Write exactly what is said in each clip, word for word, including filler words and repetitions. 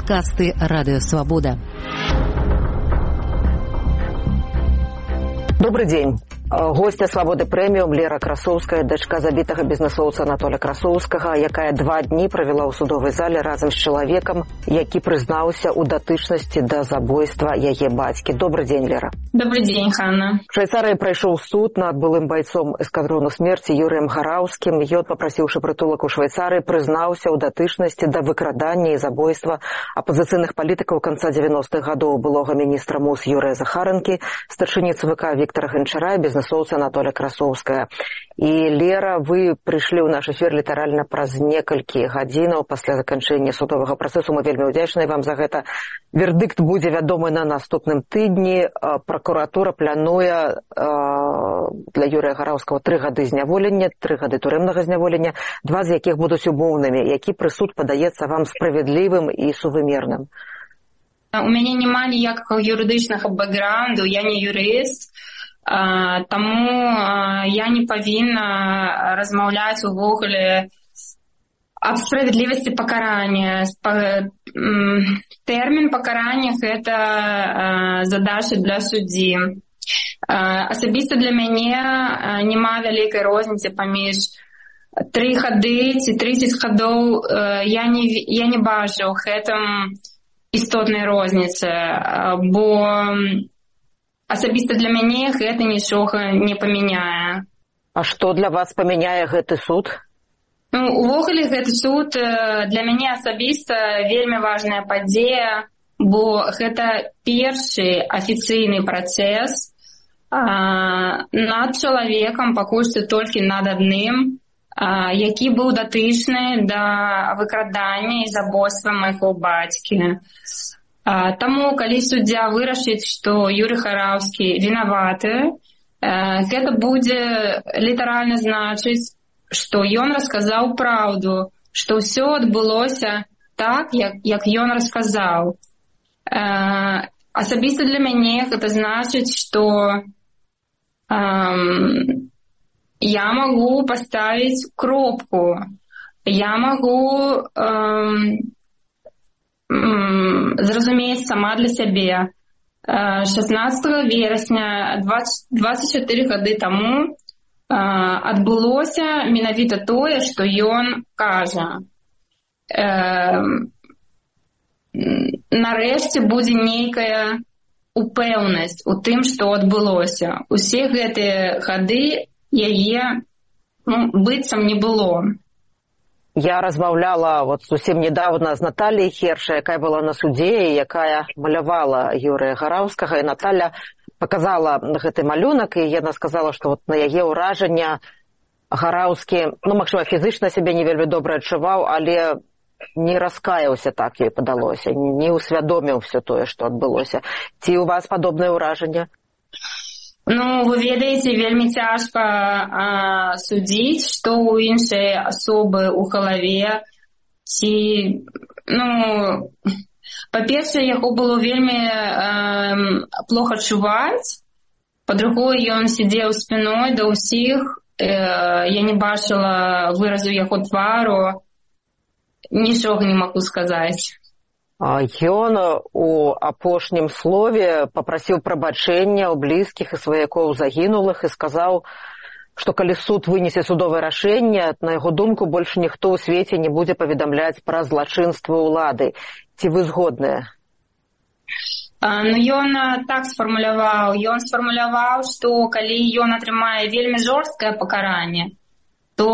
Падкасты Радыёвабода. Добрый день. Гостья «Свабоды прэміум» Лера Красоўская, дачка забітага бізнэсоўца Анатоля Красоўскага, якая два дні правяла ў судовай зале разам з чалавекам, які прызнаўся ў датычнасці да забойства яе бацькі. Добрый день, Лера. Добрый день, Ханна. В Швейцарыі прайшоў суд над былым байцом эскадрону смерці Юрыем Гараўскім. Ён, папрасіўшы прытулак у Швейцарыі, прызнаўся ў датычнасці да выкрадання і забойства апазіцыйных палітыкаў канца дзевяностых гадоў былога міністра МУС Юрыя Захаранкі, старшыні ЦВК Віктара Гончара і бізнэсоўца Анатоля Красоўская. І, Лера, вы прыйшлі ў наш эфір літаральна праз некалькі гадзінаў пасля заканчэння судовага працэсу. Мы вельмі ўдзячныя вам за гэта. Вердыкт будзе вядомы на наступным тыдні. Пракуратура плануе для Юрыя Гараўскага тры гады зняволення, тры гады турэмнага зняволення, два з якіх будуць умоўнымі. Які прысуд падаецца вам справядлівым і сувымерным? У мяне няма ніякага юрыдычнага бэкграунду, я не юрыст. Таму я не павінна размаўляць увогуле аб справядлівасці пакарання. Тэрмін пакарання – гэта задача для суддзі. Асабіста для мяне няма вялікай розніцы паміж тры гады ці трыццаць гадоў. Я не, я не бачу ў гэтым істотнай розніцы, бо асабіста для мяне гэта нічога не памяняе. А што для вас памяняе гэты суд? Ну, увогуле гэты суд для мяне асабіста вельмі важная падзея, бо гэта першы афіцыйны працэс а, над чалавекам, пакуль што толькі над адным, а, які быў датычны да выкрадання і забойства майго бацькі. А, таму, калі суддзя вырашыць, што Юрый Гараўскі вінаваты, а, гэта будзе літаральна значыць, што ён расказаў праўду, што ўсё адбылося так, як, як ён расказаў. А, асабіста для мяне гэта значыць, што а, я магу паставіць кропку, я магу а, зразумець сама для сябе. шаснаццатага верасня дваццаць чатыры гады таму адбылося менавіта тое, што ён кажа. Нарэшце будзе нейкая упэўнасць у тым, што адбылося. Усе гэтыя гады яе, ну, быццам не было. Я размаўляла вот зусім недавно з Натальей Херша, якая была на судзе, якая малявала Юрыя Гараўскага, і Наталя показала гэты малюнак, і яна сказала, што вот на яе ўражання Гараўскі, ну, магчыма, фізычна сябе не вельмі добра адчуваў, але не раскаяўся, так ёй падалося, не ўсвядоміў все тое, што адбылося. Ці у вас падобнае ўражанне? Ну, вы ведаеце, вельмі цяжка а, судзіць, што ў іншай асобы ў галаве. Ці, ну, па-першае, яго было вельмі э, плохо чуваць. Па-другое, ён сидзеў спіной да ўсіх. Э, я не бачыла выразу яго твару. Нічога не магу сказаць. Ён у апошнім слове папрасіў прабачэння ў блізкіх і сваякоў загінулых і сказаў, што калі суд вынесе судовае рашэнне, на яго думку, больш ніхто ў свеце не будзе паведамляць пра злачынства ўлады. Ці вы згодныя? Ну, ён так сфармуляваў. Ён сфармуляваў, што калі ён атрымае вельмі жорсткае пакаранне, то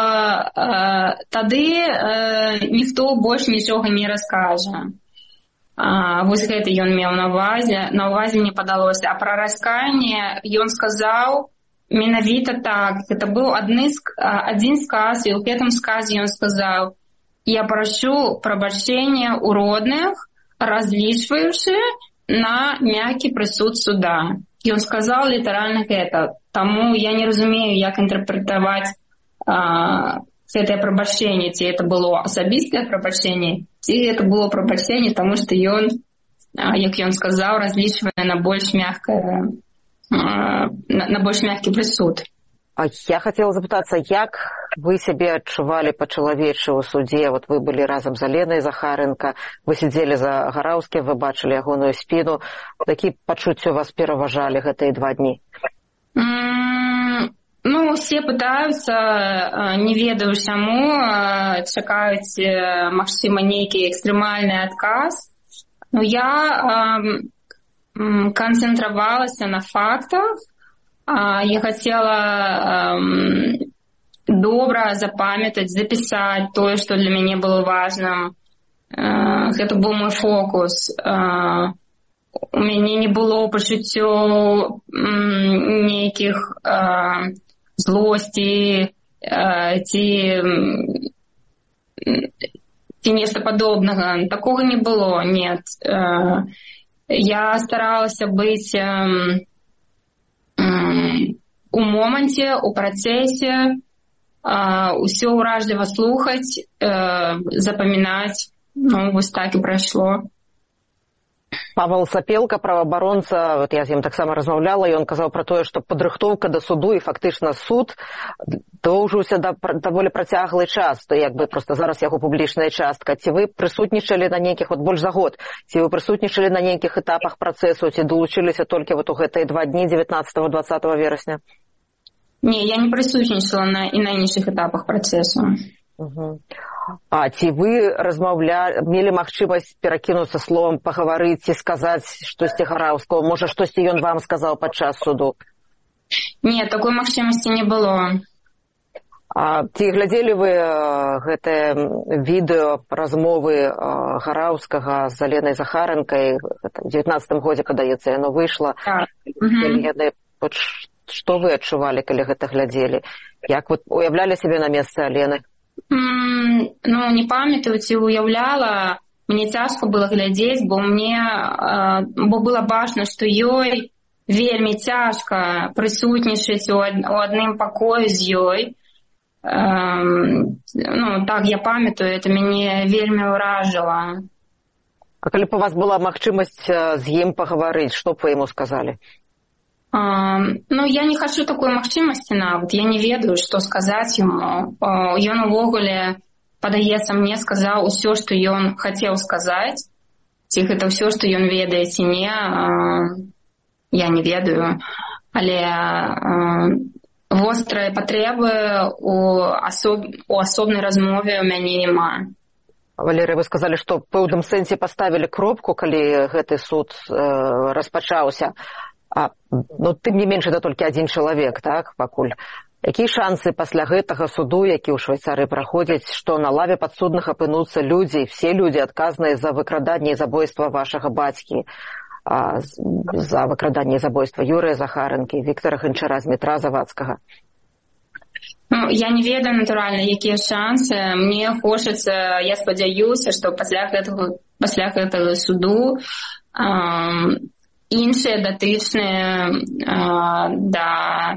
э, тады э, ніхто больш нічога не раскажа. А, вось гэта ён меў на увазе, на увазе не падалося. А пра раскаянне ён сказаў менавіта так. Гэта быў адны, адзін сказ, і ў гэтым сказе ён сказаў: «Я прашу прабачэння ў родных, разлічваючы на мяккі прысуд суда». Ён сказаў літаральна гэта. Таму я не разумею, як інтэрпрэтаваць а, гэтае прабачэнне, ці это было асабістае прабачэнне, ці гэта было прабачэнне, таму што ён, як ён сказаў, разлічвае на больш мяккае, на больш мяккі прысуд. А я хацела запытацца, як вы сябе адчувалі па-чалавечы ў судзе? Вот вы былі разам з Аленай Захаренко, вы сидзелі за Гараўскім, вы бачылі ягоную спіну. Якія пачуцці у вас пераважалі гэтыя два дні? Mm, ну, все пытаюцца, не ведаю чаму, чакаюць, магчыма, нейкі экстрэмальны адказ. Но я э, концентровалась на фактах. Э, я хотела э, добра запамятаць, записать то, что для меня было важным. Э, это был мой фокус. Э, у меня не было пачуццёў э, нейкіх э, злости, э, ці... ці нешта падобнага. Такога не было, нет. Я старалася быць у моманце, у працэсе, усё ўражліва слухаць, запамінаць. Ну, вось так і прайшло. Павел Сапелка, праваабаронца, вот я з ім таксама размаўляла, і ён казаў пра тое, што падрыхтоўка да суду і фактычна суд доўжыўся да даволі працяглы час, то як бы проста зараз яго публічная частка. Ці вы прысутнічалі на нейкіх, вот больш за год, ці вы прысутнічалі на нейкіх этапах працэсу, ці долучыліся толькі вот у гэтыя два дні дзевятнаццатага дваццатага верасня? Не, я не прысутнічала на і на іншых этапах працэсу. Угу. А ці вы размаўлялі, мелі магчымасць перакінуцца словам, пагаварыць ці сказаць штосьці Гараўскаму? Можа, штосьці ён вам сказаў падчас суду? Не, такой магчымасці не было. А ці глядзелі вы гэтае відэо размовы Гараўскага з Аленай Захаренкай? У дзевятнаццатым годзе, падаецца, яно выйшла. Так. Угу. Што вы адчувалі, калі гэта глядзелі? Як вы уяўлялі сябе на месцы Алены? Mm, ну, не памятаю, ці уяўляла. Мне цяжка было глядзець, бо мне э, бо было бачна, што ёй вельмі цяжка прысутнічаць у, ад, у адным пакоі з ёй. Э, ну, так, я памятаю, это мяне вельмі ўражыла. А калі б у вас была магчымасць з ім пагаварыць, што б вы яму сказалі? Uh, ну, я не хочу такой магчымасці нават. Я не ведаю, што сказаць яму. Uh, ён увогуле, падаецца, мне сказаў усё, што ён хацеў сказаць. Ці гэта ўсё, што ён ведае, ці не, uh, я не ведаю. Але uh, вострыя патрэбы у, асоб... у асобнай размове ў мяне няма. Валерыя, вы сказалі, што ў пэўным сэнсе паставілі кропку, калі гэты суд uh, распачаўся. А, ну, тым не менш, это толькі адзін чалавек, так, пакуль. Якія шансы пасля гэтага суду, які ў Швейцарыі праходзяць, што на лаве падсудных апынуцца людзі, все людзі адказныя за выкраданне і забойства вашага бацькі, а, за выкраданне і забойства Юрыя Захаренкі, Віктара Гончара, Змітра Завадскага? Ну, я не ведаю, натуральна, якія шансы. Мне хочацца, я спадзяюся, што пасля гэтага, пасля гэтага суду а, іншыя датычныя да,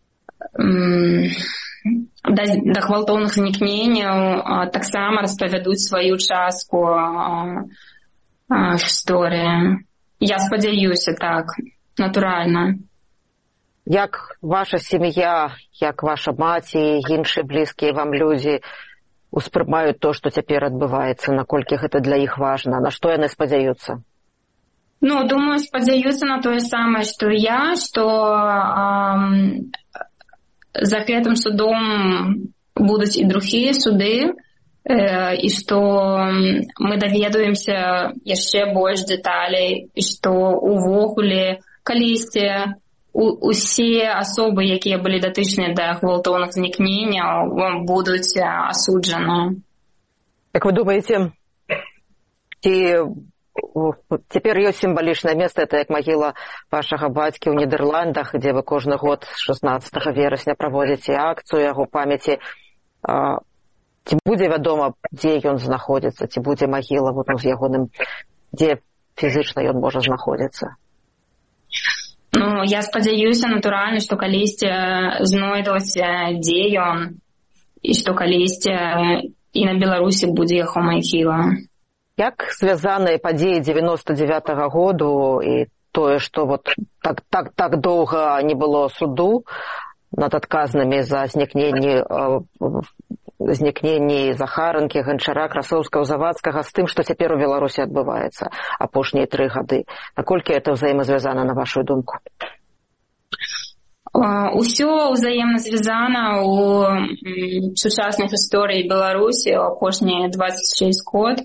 да, да гвалтоўных знікненняў таксама распавядуць сваю частку гісторыі. Я спадзяюся, так, натуральна. Як ваша сям'я, як ваша маці, іншыя блізкія вам людзі успрымаюць то, што цяпер адбываецца, наколькі гэта для іх важна, на што яны спадзяюцца? Ну, думаю, спадзяюцца на тое самае, што я, што эм, за гэтым судом будуць і другія суды, э, і што мы даведаемся яшчэ больш дэталей, і што увогуле калісьці усе асобы, якія былі датычныя да гвалтоўных знікненняў, будуць асуджаны. Як вы думаеце, ці цяпер ёсць сімвалічнае месца, это як магіла вашага бацькі ў Нідерландах, дзе вы кожны год шаснаццатага верасня праводзіце акцыю яго памяці. Ці будзе вядома, дзе ён знаходзіцца, ці будзе магіла вот, з ягоным, дзе фізычна ён можа знаходзіцца? Ну, я спадзяюся, натуральна, што калісьці знойдуць, дзе ён, і што калісьці і на Беларусі будзе яго магіла. Як звязаныя падзеі дзевяноста дзевятага году і тое, што вот так, так, так доўга не было суду, над адказнымі за знікненні знікненні Захаранкі, Ганчара, Красоўскага, Завадскага з тым, што цяпер у Беларусі адбываецца апошнія тры гады. Наколькі это ўзаемазвязана, на вашу думку? Усё ўзаемна звязана ў сучаснай гісторыі Беларусі ў апошнія двадцать шесть год.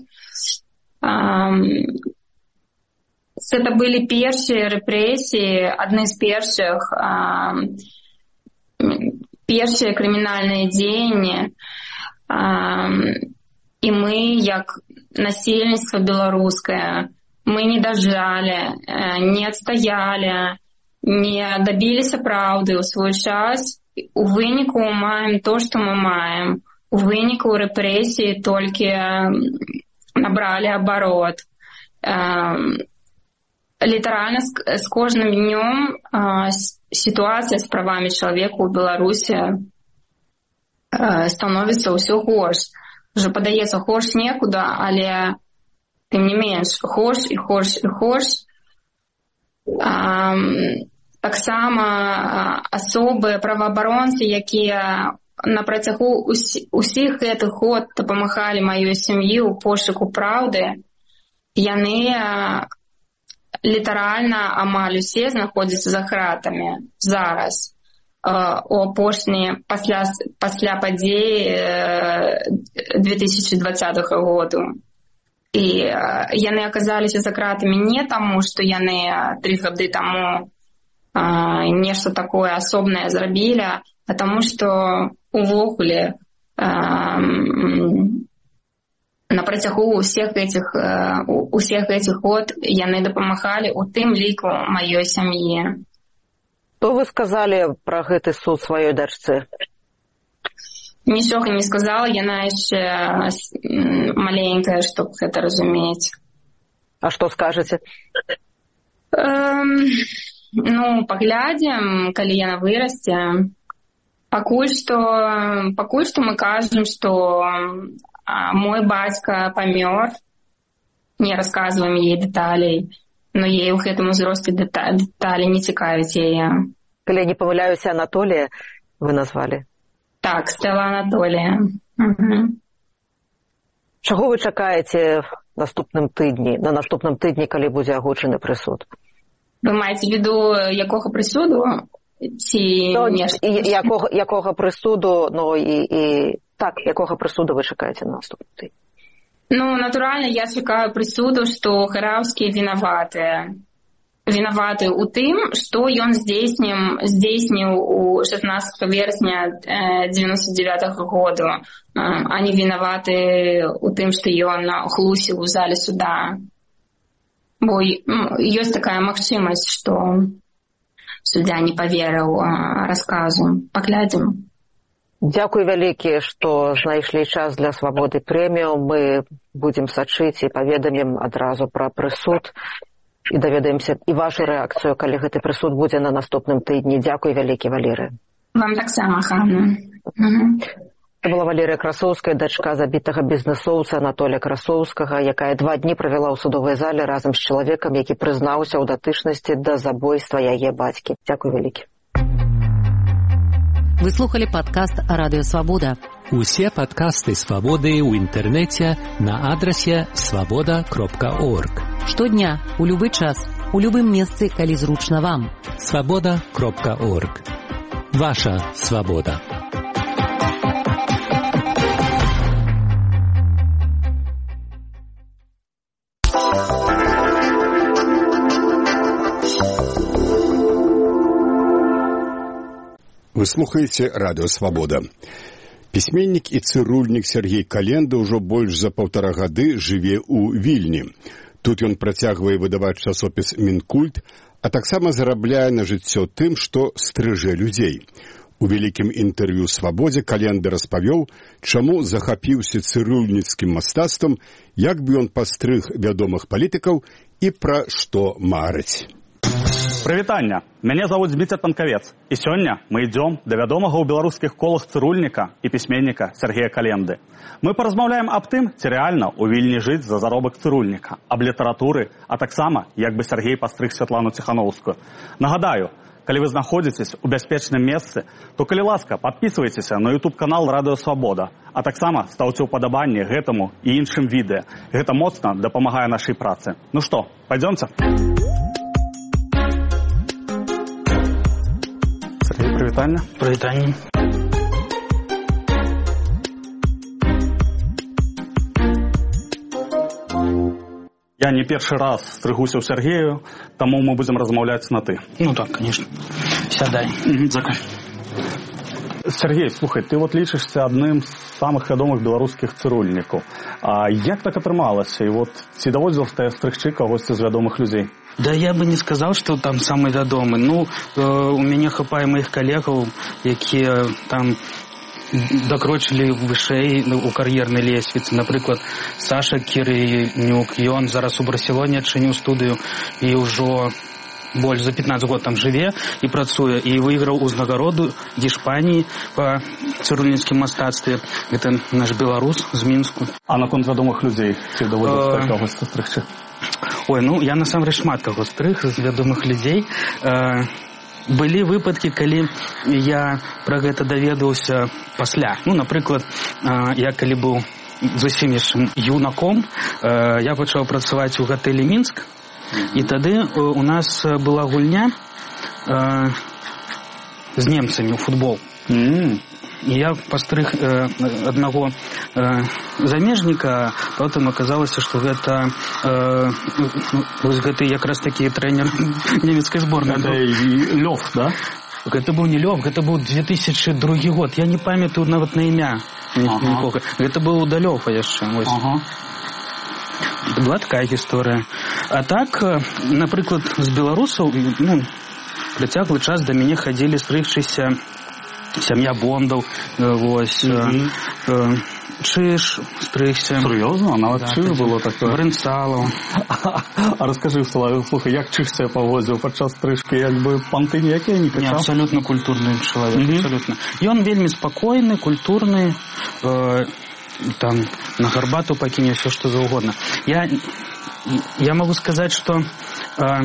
Это былі першыя рэпрэсіі, адны з першых, першыя крымінальныя дзеянні. І мы, як насельніцтва беларускае, мы не дажалі, не адстаялі, не дабіліся праўды ў свой час. У выніку маем то, што мы маем. У выніку рэпрэсіі толькі набралі абарот. Літаральна з кожным днём сітуацыя з правамі чалавека ў Беларусі становіцца ўсё горш. Уже падаецца горш некуды, але тым не менш горш і горш і горш. Таксама асобы праваабаронцы, якія на працягу усіх гэтых год дапамагалі маёй сям'і ў пошуку праўды, яны літаральна амаль усе знаходзяцца за кратамі зараз. У апошнія пасля, пасля падзей две тысячи двадцатого году. І яны аказаліся за кратамі не таму, што яны тры гады таму нешта такое асобнае зрабілі, а таму, што увогуле на працягу усіх гэтых, усіх гэтых год яны дапамагалі, у тым ліку маёй сям'і. Што вы сказалі пра гэты суд сваёй дачцы? Нічога не сказала, яна яшчэ маленькая, щоб гэта разумець. А што скажаце? Эм, ну, паглядзім, калі яна вырасце. Пакуль што, пакуль што мы кажам, што мой бацька памёр, не расказваем ей дэталей, но ей у гэтым узросце дэталі не цікавяць яе. Калі не памыляюся, Анатолія вы назвалі? Так, Стэла Анатолія. Угу. Чаго вы чакаеце наступным тыдні, на наступным тыдні, калі будзе агучаны прысуд? Вы маеце в виду, якога прысуду? Ці no, якога, якога прысуду, ну і, і так, якога прысуду вы чакаеце на наступным тыдні? Ну, натуральна, я чакаю прысуду, што Гараўскі вінаваты. Вінаваты ў тым, што ён здзейсніў, здзейсніў у шестнадцатого верасня девяносто девятого году, а не вінаваты ў тым, што ён хлусіў у зале суда. Бо ёсць такая магчымасць, што суддзя не паверыў расказу. Паглядзім. Дзякуй вялікі, што знайшлі час для «Свабоды прэмію». Мы будзем сачыць і паведамім адразу пра прысуд і даведаемся і вашу рэакцыю, калі гэты прысуд будзе на наступным тыдні. Дзякуй вялікі, Валерыя. Вам таксама, Ханна. Угу. Це була Валерія Красоўская, дачка забітага бізнесоўца Анатолія Красоўскага, якая два дні правяла ў судовай зале разам з чалавекам, які прызнаўся ў датычнасці да забойства яе бацькі. Дзякуй вялікі. Вы слухали падкаст «Радыё Свабода». Усе падкасты «Свабоды» ў інтэрнэце на адрасе свабода кропка орг. Штодня, у любы час, у любым месцы, калі зручна вам. свабода кропка орг. Ваша свабода. Вы слухаеце «Радыё Свабода». Пісьменнік і цырульнік Сергей Календа ўжо больш за паўтара гады жыве ў Вільні. Тут ён працягвае выдаваць часопіс «Мінкульт», а таксама зарабляе на жыццё тым, што стрыжэ людзей. У вялікім інтэрв'ю «Свабодзе» Календа распавёў, чаму захапіўся цырульніцкім мастацтвам, як бы ён пастрыг вядомых палітыкаў і пра што марыць. Прывітання! Мяне завуць Збіцер Панкавец, і сёння мы ідзём да вядомага ў беларускіх колах цырульніка і пісьменніка Сергея Календы. Мы паразмаўляем аб тым, ці рэальна ў Вільні жыць за заробак цырульніка, аб літаратуры, а таксама, як бы Сергей пастрыг Святлану Ціхановскую. Нагадаю, калі вы знаходзіцесь у бяспечным месцы, то, калі ласка, подписывайтеся на YouTube-канал Радыё Свабода, а таксама стаўце ўпадабанне гэтаму і іншым відэа. Гэта моцна дапамагае нашай працы. Ну што, пойдёмце? Сергей, прывітанне. Прывітанне. Я не першы раз стрыгуся ў Сергею, таму мы будзем размаўляць на ты. Ну так, конечно. Сядай. Дзякуй. Сергей, слухай, ты вот лічышся адным з самых вядомых беларускіх цырульнікаў. А як так атрымалася? І вот ці даводзілася ты стрыгчы кагосьці з вядомых людзей? Да я бы не сказал, что там самый вядомы. Ну, э, у мяне хапае моих калегаў, якія там дакрочылі вышэй у кар'ернай лесвіцы. Напрыклад, Саша Кірынюк, ён зараз у Барселоне адчыніў студыю і ўжо больш за пятнаццаць год там жыве і працуе, і выйграў узнагароду d'Ispànии па цырульніцкім мастацтве. Гэта наш беларус з Мінску. А наконт вядомых людзей ці даводзілася uh... кагосьці стрыгчы? Ой, ну я насамрэч шмат каго стрыг з вядомых людзей. Uh... Былі выпадкі, калі я пра гэта даведаўся пасля. Ну, напрыклад, я калі быў зусім яшчэ юнаком, я пачаў працаваць у гатэлі Мінск, і тады у нас была гульня з немцамі ў футбол. Mm. І я пастрыг э, аднаго э, замежніка, потым аказалася, што гэта э, вось гэты якраз такі трэнер нямецкай зборнай. Гэта Лёв, да? Гэта быў не Лёв, гэта быў две тысячы другі год. Я не памятаю нават на імя нікога. Ага. Гэта быў да Лёва яшчэ. Вось. Ага. Была такая гісторыя. А так, напрыклад, з беларусаў, ну, працяглы час да мяне хадзілі стрыгчыся сям'я Бондаў, вось, mm-hmm. э, Чыш стрыгся. Сур'ёзна? Нават да, Чыш было такое? Брынцалаў. А, а раскажы, слухай, як Чыш себе паводзіў падчас стрыжкі? Як бы панты ніякія не качаў? Не, абсолютно культурны чалавек, mm-hmm. абсолютно. Ён вельмі спакойны, культурны, э, там, на гарбату пакіне, все што заўгодна. Я, я могу сказаць, што э,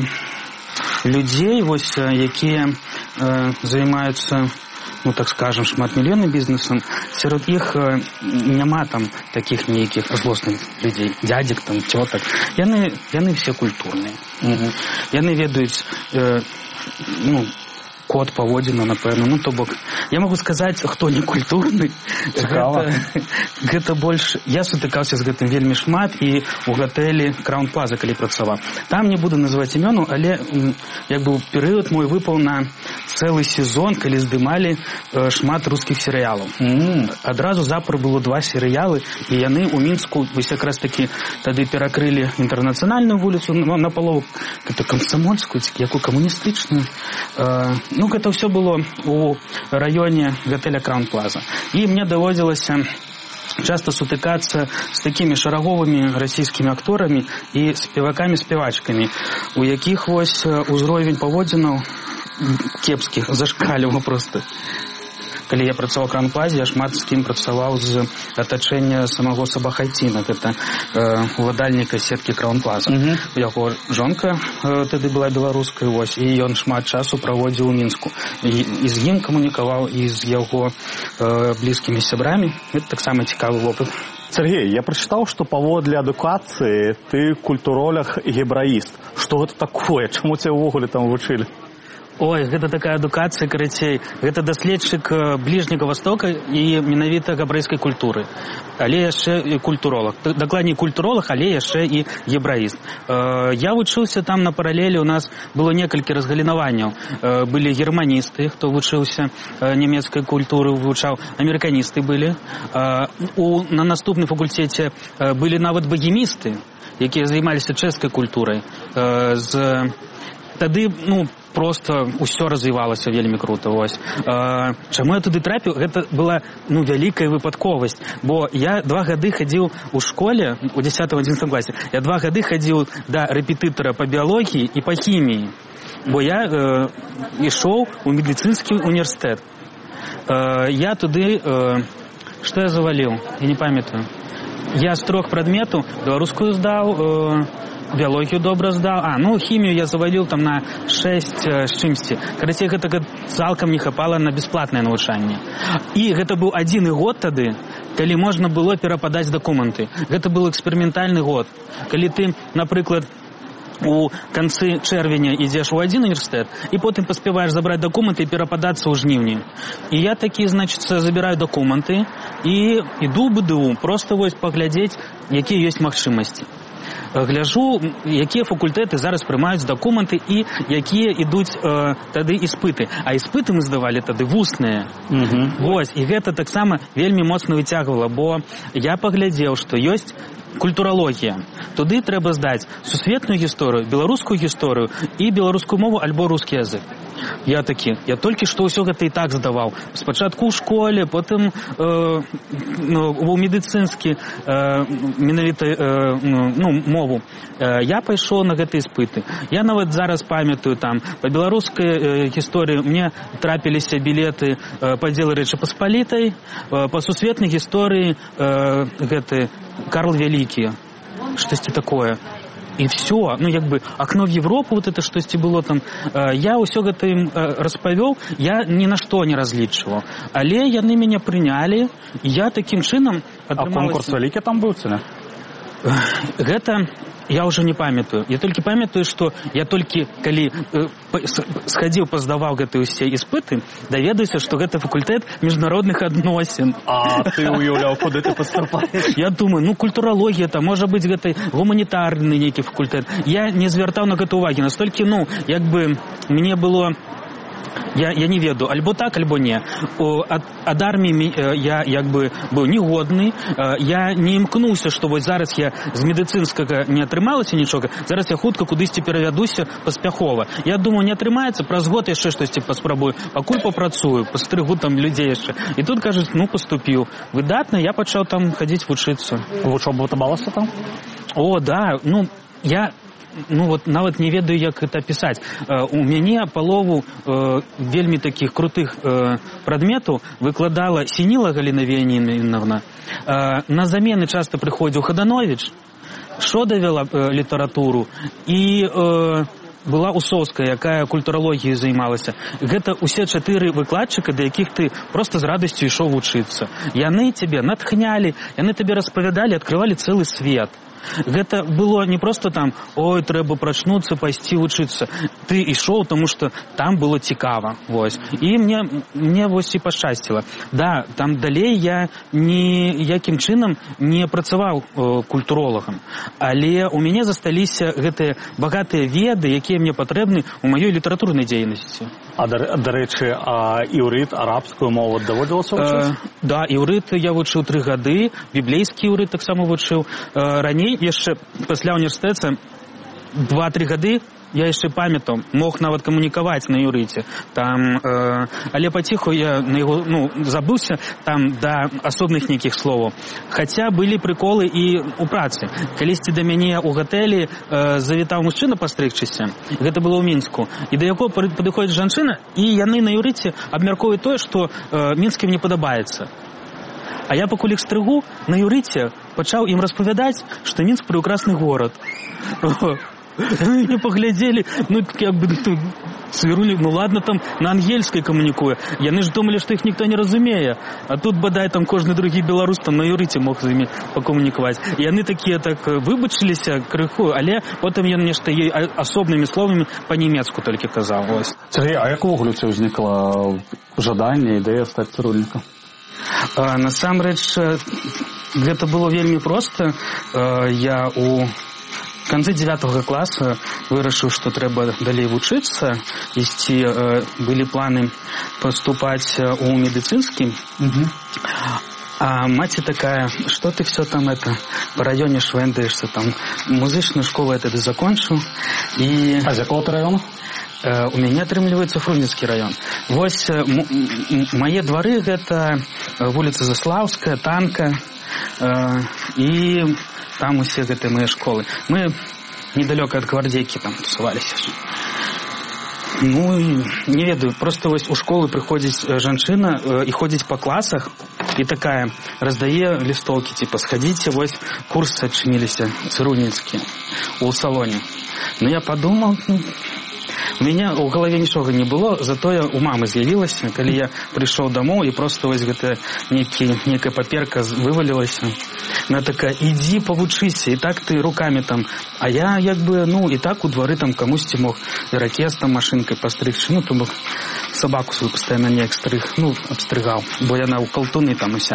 людзей, вось, якія э, займаюцца, ну, так скажем, шматмільённым бізнесам, сярод іх э, няма там такіх нейкіх злосных людзей, дядзек, там, цётак. Яны, яны все культурныя. Mm-hmm. Яны ведаюць, э, ну, код паводзіна, напэўна. Ну, то бок, я могу сказаць, хто не культурны. Гэта, гэта больш... Я сутыкаўся з гэтым вельмі шмат і у гатэлі Краун Плаза, калі працаваў. Там не буду называць імёну, але як бы перыяд мой выпаў на цэлы сезон, калі здымалі э, шмат рускіх серыялаў. Mm. Адразу запар было два серыялы, і яны ў Мінску вось якраз такі тады перакрылі інтэрнацыянальную вуліцу, ну, на палову гэта камсамольскую, якую камуністычную. Э, ну, гэта ўсё было у раёне гатэля Краун Плаза. І мне даводзілася часто сутыкацца з такімі шараговымі расійскімі акторамі і спевакамі-спевачкамі, у якіх вось узровень паводзінаў кепскіх зашкаліў просто. Калі я працаваў у Краун-Плазе, я шмат з кім працаваў з атачэння самого Сабахайціна, гэта э, уладальніка сеткі Краун-Плаза. Uh-huh. Яго жонка э, тады была беларускай, вось, і ён шмат часу праводзіў у Мінску. І, і з ім камунікаваў, і з яго э, блізкімі сябрамі. Гэта таксама цікавы вопыт. Сергей, я прачытаў, што паводле адукацыі ты культуролог і гебраіст. Што гэта такое? Чаму цябе ўвогуле там вучылі? Ой, гэта такая адукацыя, карацей. Гэта даследчык Бліжняга Востока і менавіта габрэйскай культуры. Але яшчэ і культуролог. Дакладней культуролог, але яшчэ і гебраіст. Я вучыўся там на паралелі, у нас было некалькі разгалінаванняў. Былі германісты, хто вучыўся нямецкай культуры, вывучаў, амерыканісты былі. У, на наступным факультэце былі нават багемісты, якія займаліся чэшскай культурай. З... Тады, ну, просто ўсё развівалася вельмі крута, вось. А, чаму я туды трапіў? Гэта была, ну, вялікая выпадковасць, бо я два гады хадзіў у школе, у дзесятым-адзінаццатым класе, я два гады хадзіў да рэпетытара па біялогіі і па хіміі, бо я э, ішоў у медыцынскі універсітэт. Э, я туды, э, што я заваліў? Я не памятаю. Я з трох прадметаў беларускую здаў, э, біялогію добра здаў. А, ну, хімію я заваліў там на шэсць з чымсьці. Карацей, гэтага цалкам не хапала на бясплатнае навучанне. І гэта быў адзіны год тады, калі можна было перападаць дакументы. Гэта быў эксперыментальны год. Калі ты, напрыклад, у канцы чэрвеня ідзеш у адзін універсітэт, і потым паспяваеш забраць дакументы і перападацца ў жніўні. І я такі, значыць, забіраю дакументы і іду ў БДУ, проста вось паглядзець, якія ёсць магчымасці. Гляжу, якія факультэты зараз прымаюць дакументы і якія ідуць э, тады іспыты. А іспыты мы здавалі тады вусныя. Mm-hmm. Вось, і гэта таксама вельмі моцна выцягвала, бо я паглядзеў, што ёсць культуралогія. Туды трэба здаць сусветную гісторыю, беларускую гісторыю і беларускую мову альбо рускі язык. Я такі, я толькі што ўсё гэта і так здаваў. Спачатку ў школе, потым э, ну, у медыцынскі э, менавіта э, ну, мову. Э, я пайшоў на гэты іспыты. Я нават зараз памятаю там, па беларускай э, гісторыі мне трапіліся білеты э, па дзелы Рэчы Паспалітай, э, па сусветнай гісторыі э, гэты Карл Вялікі, штосьці такое. І все, ну як бы акно в Европу, вот это штосьці было там, э, я ўсё гэта ім э, распавёў, я ні на што не разлічваў. Але яны мяне прынялі, і я такім чынам атрымалася... А конкурс вялікі там быў, ці не? Гэта я ўжо не памятаю. Я толькі памятаю, што я толькі, калі э, схадзіў, паздаваў гэтыя ўсе іспыты, даведаюся, што гэта факультэт міжнародных адносін. А ты уяўляў, куды ты паступаеш? Я думаю, ну, культуралогія, там, можа быць, гэта гуманітарны нейкі факультэт. Я не звяртаў на гэта ўвагі, настолькі, ну, як бы, мне было... Я, я не ведаю, альбо так, альбо не. Ад, ад арміі я як бы быў негодны, я не імкнуўся, што вось зараз я з медыцынскага не атрымалася нічога, зараз я хутка кудысьці перавядуся паспяхова. Я думаю, не атрымаецца, праз год яшчэ штосьці паспрабую, пакуль папрацую, пастрыгу там людзей яшчэ. І тут кажуць, ну, паступіў. Выдатна, я пачаў там хадзіць вучыцца. Вучоба падабалася там? О, да, ну, я... Ну вот нават не ведаю, як это пісаць. Э, у мяне палову э, вельмі такіх крутых э, прадметаў выкладала Сініла Галіна Веніновна. Э, на замены часта прыходзіў Хаданович, Шода вела э, літаратуру, і э, была Усоўская, якая культуралогіяй займалася. Гэта усе чатыры выкладчыка, да якіх ты проста з радасцю ішоў вучыцца. Яны цябе натхнялі, яны табе распавядалі, адкрывалі цэлы свет. Гэта было не просто там, ой, трэба прачнуцца, пайсці вучыцца. Ты ішоў, таму што там было цікава. Вось. І мне, мне вось і пашчасціла. Да, там далей я ніякім чынам не працаваў э, культуролагам. Але у мяне засталіся гэтыя багатыя веды, якія мне патрэбны ў маёй літаратурнай дзейнасці. А, дарэчы, а іўрыт, арабскую мову даводзілася вучыць? Э, да, іўрыт я вучыў тры гады, біблейскі іўрыт таксама вучыў. Э, раней яшчэ пасля універсітэта два-тры гады я яшчэ памятаў, мог нават камунікаваць на іўрыце. Там, э, але паціху я на яго, ну, забыўся там да асобных нейкіх словаў. Хаця былі прыколы і ў працы. Калісьці да мяне ў гатэлі э, завітаў мужчына пастрыгчыся. Гэта было ў Мінску. І да якога падыходзіць жанчына, і яны на іўрыце абмяркоўваюць тое, што э, мінскім не падабаецца. А я пакуль іх стрыгу, на іўрыце пачаў ім распавядаць, што Мінск прекрасны горад. Не паглядзелі, ну, як бы, свірулі, ну, ладно, там на ангельскай камунікуе. Яны ж думалі, што іх ніхто не разумее. А тут, бадай, там кожны другі беларус там на іўрыце мог з імі пакамунікаваць. Яны такія так выбачыліся крыху, але потым ён нешта ей асобнымі словамі па-нямецку толькі казаў. Вось. Сергей, а як увогуле це ўзнікла жаданне, ідэя стаць цырульнікам? А, насамрэч, гэта было вельмі проста. А, я у канцы дзевятага класа вырашыў, што трэба далей вучыцца, ісці, э, былі планы паступаць у медыцынскі. Mm-hmm. А маці такая, што ты все там это по раёне швэндаешься, там музычную школу я тады закончыў. І... А з якого ты раёна? Э, у мяне атрымліваецца Фрунзенскі раён. Вось э, мае двары гэта вуліца Заслаўская, Танка, э, і там усе гэтыя мае школы. Мы недалёка ад Гвардзейкі там тусаваліся. Ну, не ведаю, просто вось у школы прыходзіць жанчына э, і ходзіць па класах, і такая раздае лістоўкі, типа, сходите, вось курсы адчыніліся цырульніцкія у салоне. Ну, я подумал, у меня у голове нічога не было, зато я у мамы з'явілася, калі я прыйшоў домой, і просто вось гэта некая паперка вывалілася. Она такая, иди повучися, и так ты руками там. А я, як бы, ну, и так у дворы там камусьці мог ирокез там машинкой постригчы, ну, то мог собаку свою постоянно не стриг, ну, обстригал, бо яна у колтуны там уся.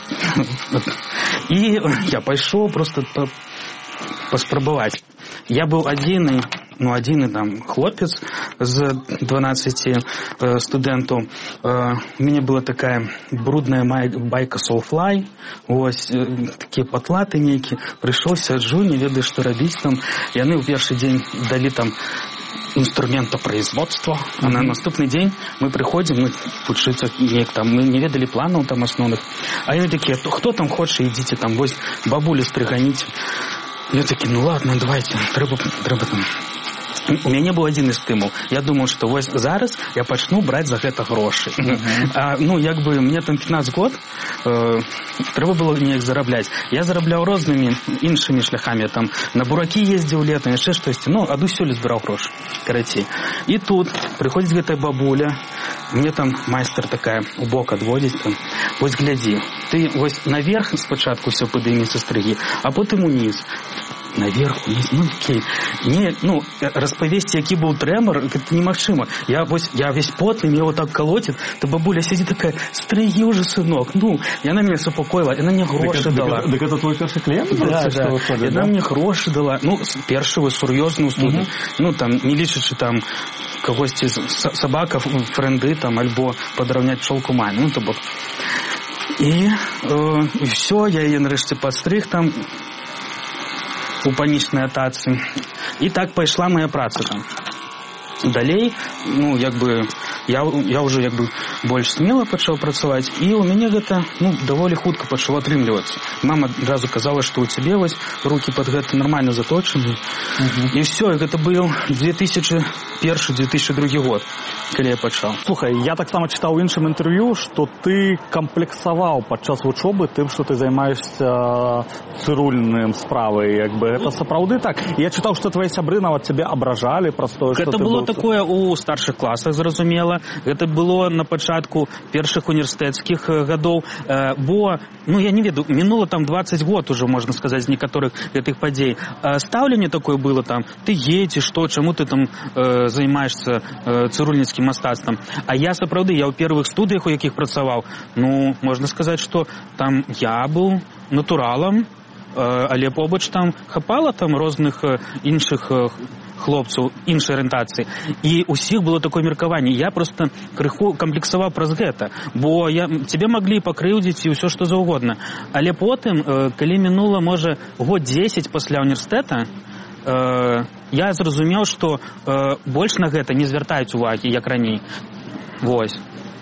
И я пайшоў просто паспрабаваць. Я был один, и, ну, один и там хлопец з дванаццаці э, студентаў. Э, у меня была такая брудная байка Soulfly, ось, э, такие патлаты нейкі. Прыйшоў, сяджу, не ведаю, што рабіць там. Яны ў першы дзень далі там инструментопроизводства, а на наступный день мы приходим, мы учиться неяк там, мы не ведали планов там основных, а они такие, кто там хочет, идите там, вось бабулю стрыганите. Я такі, ну ладно, давайте, трэба, трэба там. У мяне быў адзін стымул. Я думаў, што вось зараз я пачну браць за гэта грошы. Uh-huh. А, ну, як бы, мне там пятнаццаць год, э, трэба было неяк зарабляць. Я зарабляў рознымі іншымі шляхамі. Там на буракі ездзіў летам, яшчэ штосьці. Ну, адусюль збіраў грошы, карацей. І тут прыходзіць гэтая бабуля, мне там майстар такая у бок адводзіць, там, вось глядзі, ты вось наверх спачатку все падыме са стрыгі, а потым уніз. Наверх, уніз, ну окей. Не, ну, распавесці, які быў трэмор, гэта немагчыма. Я, вось, я весь потны, мне вот так колотит, то бабуля сидит такая, стрыгі уже, сынок. Ну, яна меня супокоила, яна мне гроши так, дала. Так это твой першы клиент? Да, да. Выходит, яна да? мне гроши дала. Ну, першую сур'ёзную студию. Угу. Ну, там, не лічачы там кагосьці сабака, френды, там, альбо падраўняць пчолку маме. Ну, то бок. І, э, і все, я яе нарэшце падстрыг там, у панічнай атацы. І так пайшла моя праца там. Далей, ну, як бы, я, я уже, як бы, больш смело пачаў працаваць, і у мяне гэта, ну, даволі хутка пачало атрымлівацца. Мама адразу казала, што у цябе вось рукі пад гэта нармальна заточаны. Uh-huh. І все, гэта быў две тысячи першы - две тысячи другі год, калі я пачаў. Слухай, я таксама чытаў у іншым інтэрв'ю, што ты камплексаваў падчас вучобы тым, што ты займаешся цырульным справай, як бы, гэта сапраўды так? Я чытаў, што твае сябры нават цябе абражалі праз тое, што ты было был... такое у старшых класах, зразумела. Гэта было на пачатку першых універсітэцкіх гадоў, бо, ну, я не ведаю, мінула там двадцать год уже, можна сказаць, з некаторых гэтых падзей. Стаўленне такое было там, ты едзеш, што, чаму ты там э, займаешься э, цырульніцкім мастацтвам. А я, сапраўды, я ў первых студыях, у якіх працаваў, ну, можна сказаць, што там я быў натуралам, э, але побач там хапала там розных э, іншых э, хлопцаў іншай арыентацыі. І ўсіх было такое меркаванне. Я просто крыху камплексаваў праз гэта, бо я, цябе маглі пакрыўдзіць і ўсё што заўгодна. Але потым, э, калі мінула, можа, год дзесяць пасля універсітэта, э, я зразумеў, што э, больш на гэта не звяртаюць увагі, як раней. Вось.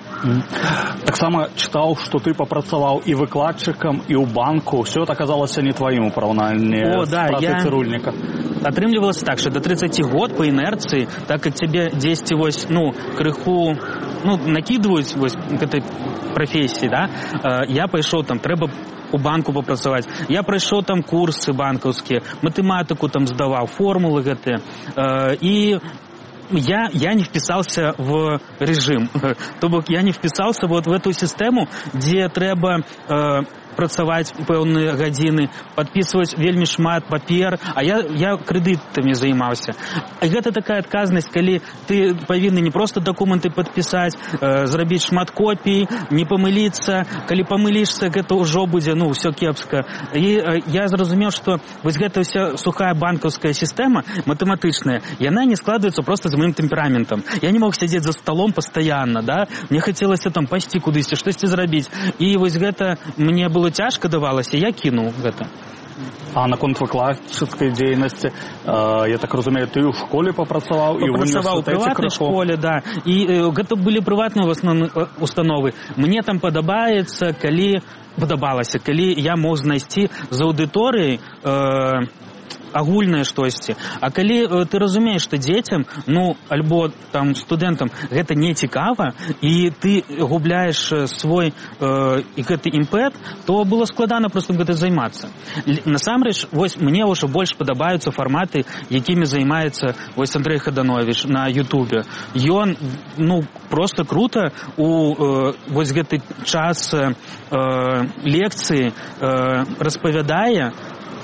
Таксама чытаў, што ты папрацаваў і выкладчыкам, і ў банку. Ўсё это аказалася не тваім у параўнанні О, да, з працай я... цырульніка. Атрымлівалася так, што да тридцати год па інерцыі, так і цябе дзесьці вось, ну, крыху, ну, накідваюць вось гэтай прафесіі, да? Я пайшоў там, трэба у банку папрацаваць. Я прайшоў там курсы банкаўскія, матэматыку там здаваў, формулы гэтыя. І Я, я не вписался в режим. То бок я не вписался вот в эту систему, где трэба э, працаваць пэўныя гадзіны, падпісваць вельмі шмат папер, а я, я крэдытамі займаўся. І гэта такая адказнасць, калі ты павінны не проста дакументы падпісаць, э, зрабіць шмат копій, не памыліцца, калі памылішся, гэта ўжо будзе, ну, ўсё кепска. І э, я зразумеў, што вось гэта ўся сухая банкаўская сістэма, матэматычная, яна не складваецца проста з моим темпераментом. Я не мог сидеть за столом постоянно, да? Мне хотелось там пасці кудысьці, штосьці зрабіць. І вось гэта мне было цяжка давалася, я кінуў гэта. А наконт выкладчыцкай дзейнасці, э, я так разумею, ты ў школе папрацаваў і ў універсітэце у прыватнай школе, да. І э, гэта былі прыватныя установы. Мне там падабаецца, калі падабалася, калі я мог знайсці з аўдыторыяй э, агульнае штосьці. А калі э, ты разумееш, што дзецям, ну, альбо там студэнтам гэта не цікава, і ты губляеш свой э, і гэты імпэт, то было складана проста гэта займацца. Насамрэч, вось мне ўжо больш падабаюцца фарматы, якімі займаецца вось Андрэй Хаданович на Ютубе. Ён, ну, просто круто у э, вось гэты час э, лекцыі э, распавядае,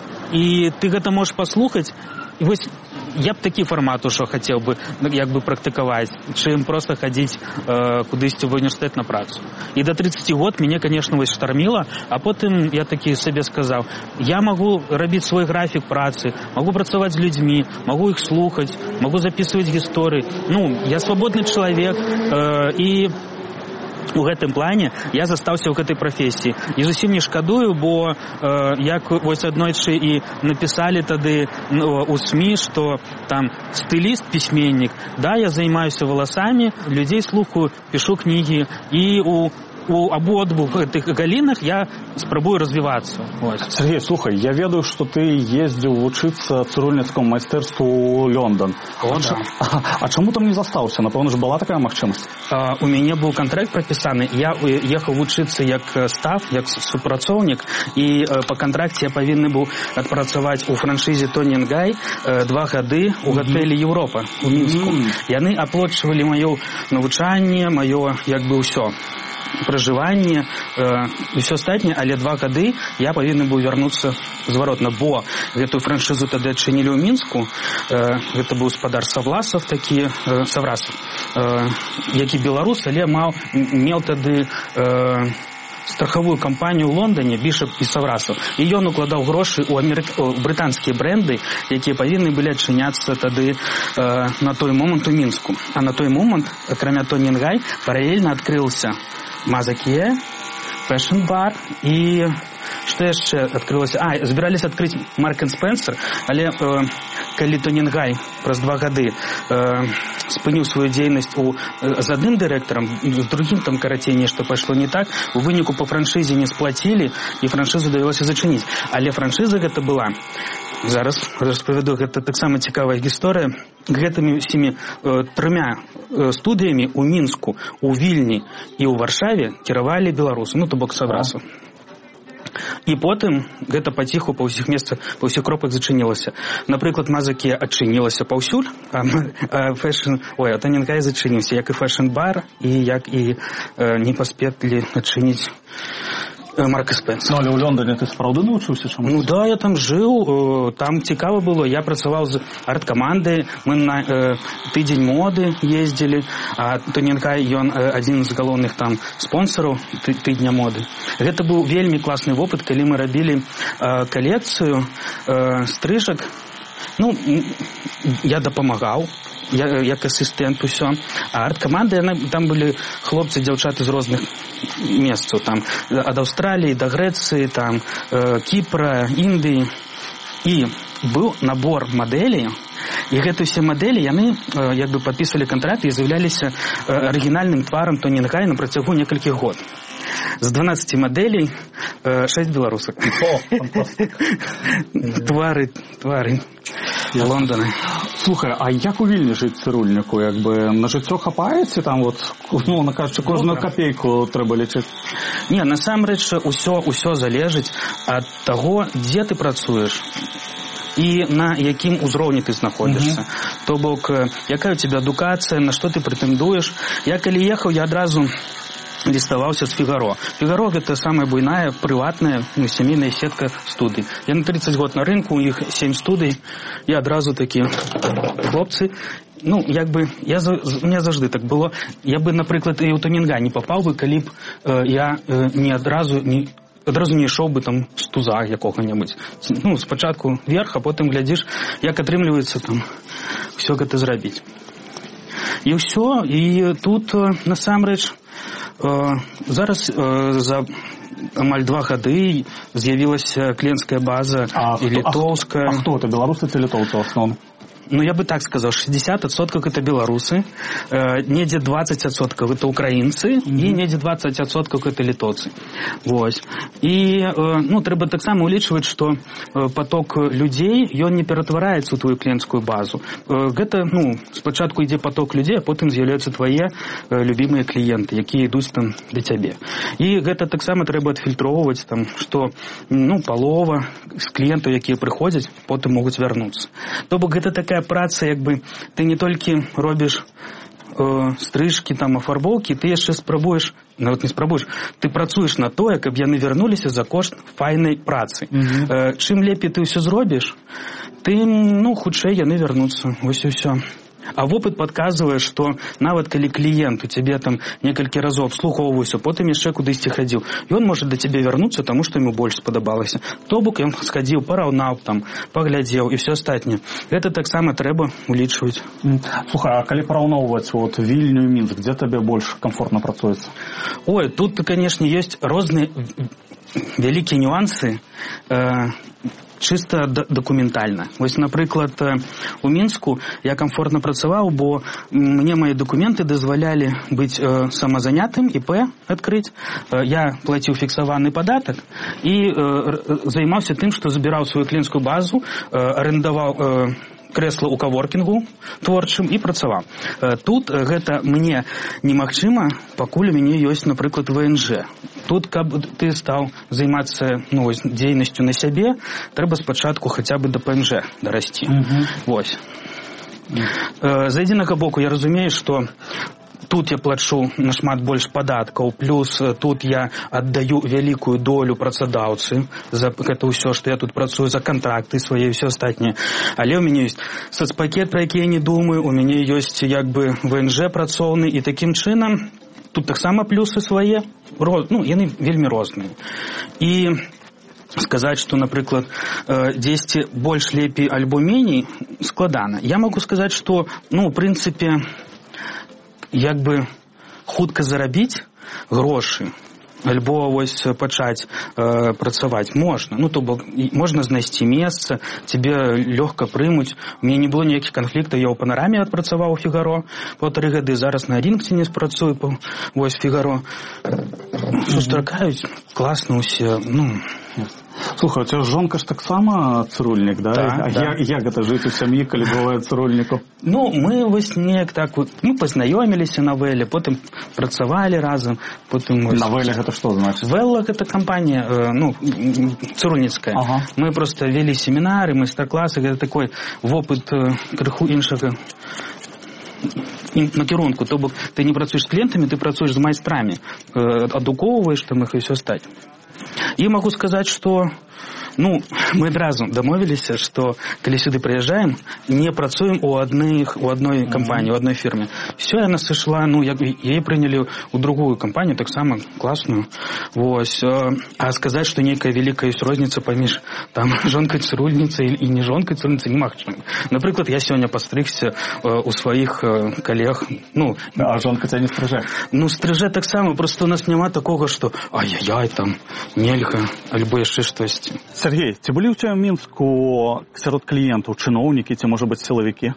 і ты гэта можаш паслухаць. І вось я б такі фармат ужо хацеў бы як бы практыкаваць, чым проста хадзіць э, кудысьці в універсітэт на працу. І да тридцати год мяне, конечно, вось штарміла, а потым я такі сабе сказаў, я магу рабіць свой графік працы, магу працаваць з людзьмі, магу іх слухаць, магу записываць гісторыі. Ну, я свабодны чалавек, э, і у гэтым плане я застаўся ў гэтай прафесіі. І зусім не шкадую, бо э, як вось аднойчы і напісалі тады ну, у СМІ, што там стыліст, пісьменнік, да, я займаюся валасамі, людзей слухаю, пішу кнігі, і у у абодвух гэтых галінах я спрабую развівацца. Сергей, слухай, я ведаю, што ты ездзіў вучыцца цырульніцкаму майстэрству ў Лондон. О, а, да. а, а чаму там не застаўся? Напэўна ж была такая магчымасць? А, у мяне быў кантракт прапісаны. Я ехаў вучыцца як став, як супрацоўнік, і э, па кантракце я павінны быў адпрацаваць у франшызе Тоні энд Гай э, два гады ў гатэлі Еўропа у Мінску. Mm-hmm. Яны аплачвалі маё навучанне, маё як бы ўсё. Пражыванне э, і ўсё астатняе, але два гады я павінны быў вярнуцца зваротна, бо гэтую франшызу тады адчынілі ў Мінску. Э, гэта быў спадар Савласов такі, э, Саврасов, э, які беларус, але маў, меў тады э, страхавую кампанію ў Лондоне, Бішап і Саврасов. І ён укладаў грошы ў америк... брытанскія бренды, якія павінны былі адчыняцца тады э, на той момант у Мінску. А на той момант, акрамя Тоні энд Гай, паралельна адкрыўся Мазакія, Fashion Bar і што яшчэ адкрылася? А, збіраліся адкрыць Марк энд Спенсер, але э, калі Тоні энд Гай праз два гады э, спыніў сваю дзейнасць у, э, з адным дырэктарам, з другім там карацей нешта пайшло не так, у выніку па франшызе не сплацілі, і франшызу давялося зачыніць. Але франшыза гэта была, зараз распавяду, гэта таксама цікавая гісторыя, гэтымі ўсімі э, трымя э, студыямі ў Мінску, у Вільні і ў Варшаве кіравалі беларусы, ну то бок Саврасов. І потым гэта паціху па ўсіх месцах, па ўсіх кропках зачынілася. Напрыклад, Мазакія адчынілася паўсюль, а, а фэшн, ой, а Тоні энд Гай зачыніўся, як і фэшн-бар, і як і э, не паспелі адчыніць Марк і Спенсер. Ну, але ў Лондоне ты сапраўды навучыўся чаму? Ну да, я там жыў, там цікава было, я працаваў з арт-камандай, мы на э, тыдзень моды ездзілі, а Тоні энд Гай, ён э, адзін з галоўных там спонсараў ты, тыдня моды. Гэта быў вельмі класны вопыт, калі мы рабілі э, калекцыю э, стрыжак. Ну, я дапамагаў, я, як асістэнт усё. А арт-каманда, там былі хлопцы, дзяўчаты з розных месцаў, там, ад Аўстраліі да Грэцыі, там, э, Кіпра, Індыі. І быў набор мадэлей, і гэтыя ўсе мадэлі, яны э, як бы падпісвалі кантракт і з'яўляліся э, арыгінальным тварам Тоні энд Гай на працягу некалькіх год. З дванаццаці мадэлей э, шэсць беларусак. О, фантастыка. Твары, твары Лондона. Слухай, а як у Вільні жыць цырульніку? Як бы на жыццё хапаеце? Там вот, ну, на кажучы, кожную капейку трэба лічыць. Не, насамрэч усё, усё залежыць ад таго, дзе ты працуеш і на якім узроўні ты знаходзішся. Mm-hmm. То бок, якая у тебя адукацыя, на што ты прэтэндуеш. Я калі ехаў, я адразу ліставаўся з Фігаро. Фігаро — гэта самая буйная, прыватная, ну, сямейная сетка студый. Я на тридцать год на рынку, у іх сем студый, і адразу такі хлопцы. Ну, як бы, я, у меня заўжды так было. Я бы, напрыклад, і ў Тоні энд Гай не папаў бы, калі б э, я э, не адразу не адразу не ішоў бы там з туза якога-небудзь. Ну, спачатку вверх, а потым глядзіш, як атрымліваецца там ўсё гэта зрабіць. І ўсё, і тут насамрэч э, зараз э, за амаль два гады з'явілася кліенцкая база а і літоўская. А хто это, беларусы ці літоўцы ў асноўным? ну, я бы так сказал, шестьдесят адсоткаў это беларусы, э, недзе двадцать адсоткаў это украінцы, mm-hmm. і недзе двадцать адсоткаў это літоўцы. Вось. І, э, ну, трэба таксама улічваць, што э, поток людзей, ён не ператвараецца ў твою кліенцкую базу. Э, гэта, ну, спачатку ідзе поток людзей, а потым з'яўляюцца твае э, любімыя кліенты, якія ідуць там да цябе. І гэта таксама трэба адфільтроўваць, там, што, ну, палова з кліентаў, якія прыходзяць, потым могуць вярнуцца. То бок гэта такая праца, як бы ты не толькі робіш э, стрыжкі, там, афарбоўкі, ты яшчэ спрабуеш, нават не спрабуеш, ты працуеш на тое, каб яны вярнуліся за кошт файнай працы. Mm-hmm. Э, чым лепей ты ўсё зробіш, тым, ну, хутчэй яны вярнуцца. Вось і ўсё. А вопыт падказвае, што нават калі кліент у цябе там некалькі разоў абслугоўваўся, потым яшчэ кудысьці хадзіў, ён можа да цябе вярнуцца, таму што яму больш спадабалася. То бок ён схадзіў, параўнаў, там, паглядзеў і ўсё астатняе. Гэта таксама трэба улічваць. Слухай, а калі параўноўваць вот Вільню і Мінск, дзе табе больш камфортна працуецца? Ой, тут, канешне, ёсць розныя вялікія нюансы, э, чыста дакументальна. Вось, напрыклад, у Мінску я камфортна працаваў, бо мне мае дакументы дазвалялі быць э, самазанятым, ІП адкрыць. Э, я плаціў фіксаваны падатак і э, займаўся тым, што забіраў сваю кліенцкую базу, э, арендаваў э, крэсла ў каворкінгу творчым і працаваў. Э, тут гэта мне немагчыма, пакуль у мяне ёсць, напрыклад, ВНЖ. Тут, каб ты стаў займацца, ну, дзейнасцю на сябе, трэба спачатку хаця бы да ПМЖ дарасці. Mm-hmm. Вось. Mm-hmm. З адзінага боку я разумею, што тут я плачу нашмат больш падаткаў, плюс тут я аддаю вялікую долю працадаўцы за гэта ўсё, што я тут працую, за кантракты свае і ўсё астатняе. Але ў мяне ёсць сацпакет, пра які я не думаю, у мяне ёсць як бы ВНЖ працоўны, і такім чынам тут таксама плюсы свае, ну, яны вельмі розныя. І сказаць, што, напрыклад, дзесьці больш лепей альбо меней, складана. Я магу сказаць, што, ну, у прынцыпе, як бы хутка зарабіць грошы, альбо вось пачаць э, працаваць можна. Ну, то бок, можна знайсці месца, цябе лёгка прымуць. У мяне не было ніякіх канфліктаў, я ў панараме адпрацаваў у Фігаро паўтары гады, зараз на Рінгтоне спрацую, вось Фігаро. Сустракаюць класна ўсе, ну... Слухай, у тебя жонка ж таксама цырульнік, да? Да, а да. Як гэта жыць у сям'і, калі бывае цырульнікаў? Ну, мы вось неяк так вот, мы пазнаёміліся на Вэле, потым працавалі разам, потым... На Вэле гэта што значыць? Вэлла гэта кампанія, э, ну, цырульніцкая. Ага. Мы просто вели семінары, майстар-класы, гэта такой вопыт э, крыху іншага накірунку. То бок, ты не працуеш з кліентамі, ты працуеш з майстрамі, э, адукоўваеш там іх і ўсё астатняе. І магу сказаць, што, ну, мы адразу дамовіліся, што калі сюды прыязджаем, не працуем у адных, у адной кампаніі, у адной фірме. Все, яна сышла, ну, як яе прынялі ў другую кампанію, таксама класную. Вось. А сказаць, што нейкая вялікая ёсць розніца паміж там жонкай цырульніцай і не жонкай цырульніцай немагчыма. Напрыклад, я сёння пастрыгся у сваіх калег. Ну, а жонка ця не стрыжэ? Ну, стрыжэ таксама, просто у нас няма такога, што ай-яй-яй, там, нельга, альбо яшчэ штосьці. Сергей, ці былі ў цябе ў Мінску сярод кліентаў чыноўнікі ці, можа быць, сілавікі?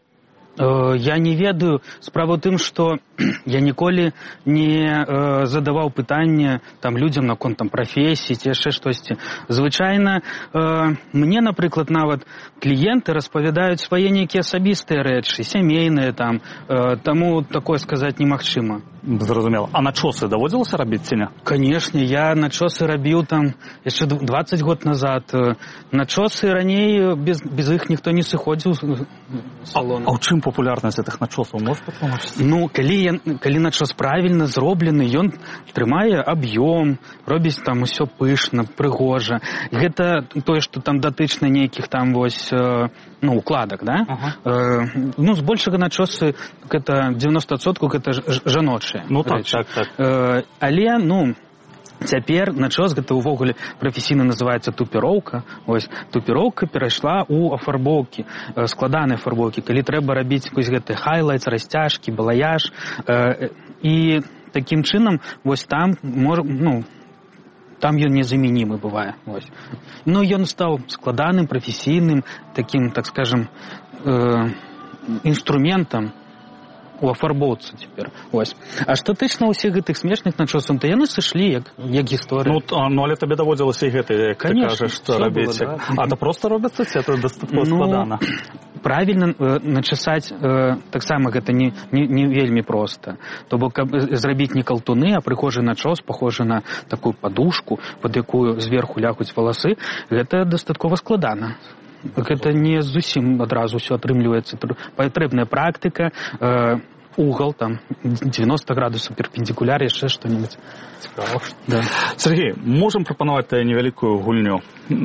Я не ведаю. Справа ў тым, што я ніколі не э, задаваў пытанне там людзям наконт там прафесіі ці яшчэ штосьці. Звычайна э, мне, напрыклад, нават кліенты распавядаюць свае нейкія асабістыя рэчы, сямейныя там, э, таму такое сказаць немагчыма. Зразумела. А начосы даводзілася рабіць ці не? Канешне, я начосы рабіў там яшчэ дваццаць год назад. Начосы раней без, без іх ніхто не сыходзіў з салона. А, а ў чым папулярнасць гэтых начосаў? Можеш патлумачыць? Ну, калі, калі начос правільна зроблены, ён трымае аб'ём, робіць там усё пышна, прыгожа. Гэта тое, што там датычна нейкіх там вось, э, ну, укладак, да? Ага. Э, ну, збольшага начосы, гэта дзевяносто адсоткаў гэта жаночыя. Ну, так, так, так. Э, але, ну, цяпер начос гэта ўвогуле прафесійна называецца тупіроўка. Ось тупіроўка перайшла ў афарбоўкі, э, складаныя афарбоўкі, калі трэба рабіць вось гэты хайлайтс, расцяжкі, балаяж. Э, і такім чынам вось там мож, ну, там ён незамянімы бывае. Ось. Ну, ён стаў складаным, прафесійным, такім, так скажем, э, інструментам у афарбоўцы цяпер. Вось. А што тычна ўсіх гэтых смешных начосаў, то яны сышлі як, як гісторыя. Ну, ну, але табе даводзілася і гэта, як ты кажаш, што рабіць. Было, да. А то просто робяцца ці это дастаткова ну, складана? Правільна э, начесаць э, таксама гэта не, не, не вельмі проста. То бок, каб зрабіць не калтуны, а прыхожы начос, пахожы на такую падушку, пад якую зверху лягуць валасы, гэта дастаткова складана. Гэта не зусім адразу ўсё атрымліваецца. Патрэбная практыка, э, угол, там, девяносто градусаў, перпендикуляр, яшчэ што-нибудь. Цікаво. Да. Сергей, можам прапанаваць тебе невялікую гульню.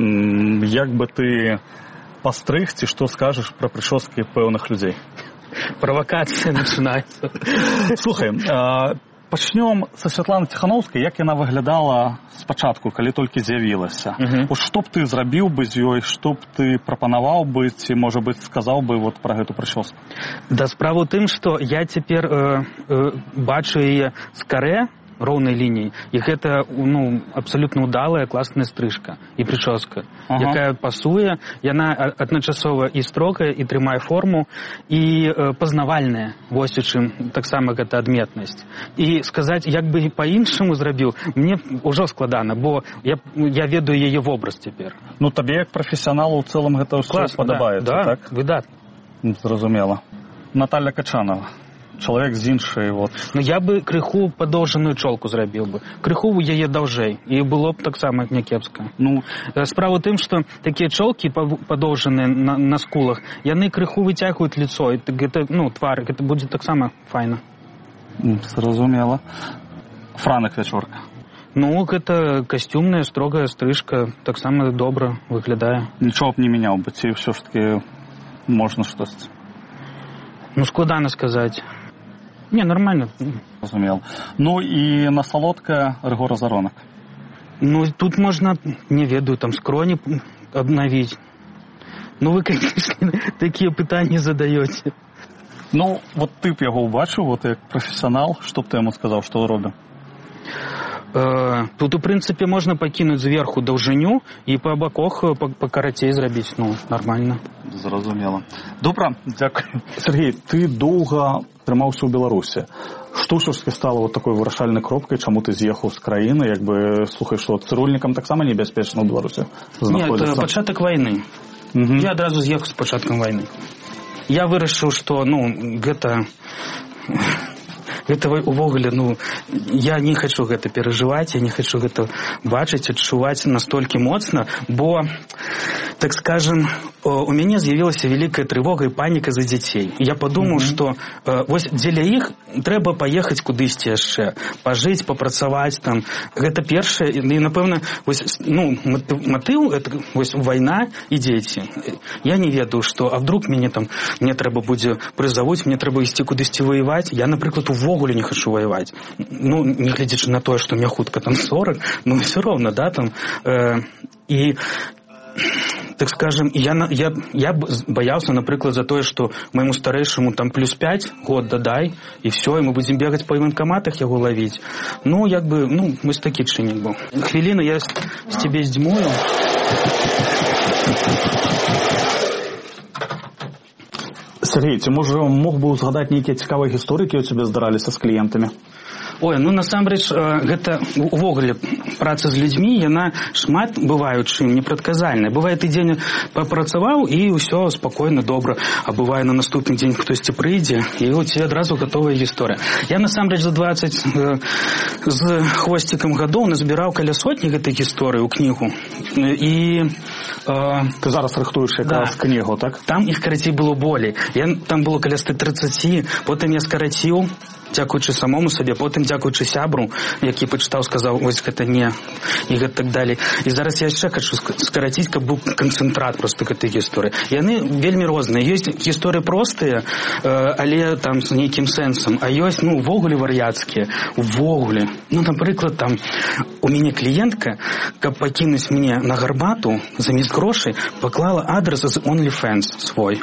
Як бы ты пастрыг, ці што скажаш пра прычоскі пэўных людзей? Правакацыя начинаецца. Слухай, э, пачнём са Святланы Ціхановскай, як яна выглядала спачатку, калі толькі з'явілася. Uh-huh. Вот што б ты зрабіў бы з ёй, што б ты прапанаваў бы, ці, можа быць, сказаў бы вот пра гэту прычоску? Да, справа ў тым, што я цяпер э, э, бачу яе з карэ, роўнай лініі, і гэта ну, абсалютна ўдалая, класная стрыжка і прычоска, ага. якая пасуе, яна адначасова і строгая, і трымае форму, і э, пазнавальная, вось у чым таксама гэта адметнасць. І сказаць, як бы па-іншаму зрабіў, мне ўжо складана, бо я, я ведаю яе вобраз цяпер. Ну, табе як прафесіяналу ў цэлым гэта ўсё падабаецца, да, так? Да, выдатна. Зразумела. Наталя Качанова. Чалавек з іншай, вот. Ну, я бы крыху падоўжаную чолку зрабіў бы. Крыху яе даўжэй. І было б таксама някепска. Ну, справа ў тым, што такія чолкі падоўжаныя на, на скулах, яны крыху выцягваюць лицо. І гэта, ну, твар, гэта будзе таксама файна. Зразумела. Франак Вячорка. Ну, гэта касцюмная, строгая стрыжка. Таксама добра выглядае. Нічого б не мяняў бы, ці ўсё ж таки можна штосьці? Ну, складана сказаць. Не, нормально. Разумел. Ну і на салодкае Рыгор Азаронак. Ну, тут можна, не ведаю, там скроні обновіць. Ну, вы, конечно, такія пытанні задаёце. Ну, вот ты б яго ўбачыў, вот як прафесіянал, што б ты яму сказаў, што робіў? Тут, у прынцыпе, можна пакінуць зверху даўжыню і па баках пакарацей зрабіць. Ну, нормально. Зразумела. Добра, дзякую. Сергей, ты доўга трымаўся ў Беларусі. Што ўсё ж таки стала вот такой вырашальнай кропкай, чаму ты з'ехаў з краіны, як бы, слухай, што цырульнікам таксама небяспечна ў Беларусі знаходзіцца? Нет, пачатак вайны. Угу. Я адразу з'ехаў з пачаткам вайны. Я вырашыў, што, ну, гэта... Гэта увогуле, ну, я не хочу гэта перажываць, я не хочу гэта бачыць, адчуваць настолькі моцна, бо, так скажем, у мяне з'явілася вялікая трывога і паніка за дзяцей. Я падумаў, mm-hmm. што вось дзеля іх трэба паехаць кудысьці яшчэ, пажыць, папрацаваць там. Гэта першае, і, напэўна, вось, ну, матыў, это вось вайна і дзеці. Я не ведаю, што, а вдруг мяне там, мне трэба будзе прызавуць, мне трэба ісці кудысьці воеваць. Я, напрыклад, увогуле не хочу воевать. Ну, не глядзячы на тое, што мне хутка там сорок, ну, все ровно, да, там. Э, і, так скажем, я, я, я боялся, напрыклад, за тое, што моему старэйшаму там плюс пять год дадай, і все, і мы будзем бегаць па военкаматах яго лавіць. Ну, як бы, ну, вось такі чыннік быў. Хвіліну я з, з цябе здзьмую. Сергей, ці, можа, мог бы узгадаць нейкія цікавыя гісторыі, якія ў цябе здараліся з кліентамі? Ой, ну, насамрэч, гэта увогуле праца з людзьмі, яна шмат бывае чым непрадказальная. Бывае, ты дзень папрацаваў, і ўсё спакойна, добра. А бывае, на наступны дзень хтосьці прыйдзе, і у цябе адразу гатовая гісторыя. Я, насамрэч, за двадцать э, з хвосцікам гадоў назбіраў каля сотні гэтай гісторыі ў кнігу. І... Э, ты зараз рыхтуеш якраз да. Кнігу, так? Там іх, карацей, было болей. Я, там было каля сто тридцать, потым я скараціў, дзякуючы самому сабе, потым дзякуючы сябру, які пачытаў, сказаў, вось гэта не, і гэта так далей. І зараз я яшчэ хочу скараціць, каб быў канцэнтрат проста гэтай гісторыі. Яны вельмі розныя. Ёсць гісторыі простыя, але там з нейкім сэнсам, а ёсць, ну, увогуле вар'яцкія, увогуле. Ну, напрыклад, там у мяне кліентка, каб пакінуць мне на гарбату, замест грошай, паклала адрес з OnlyFans свой.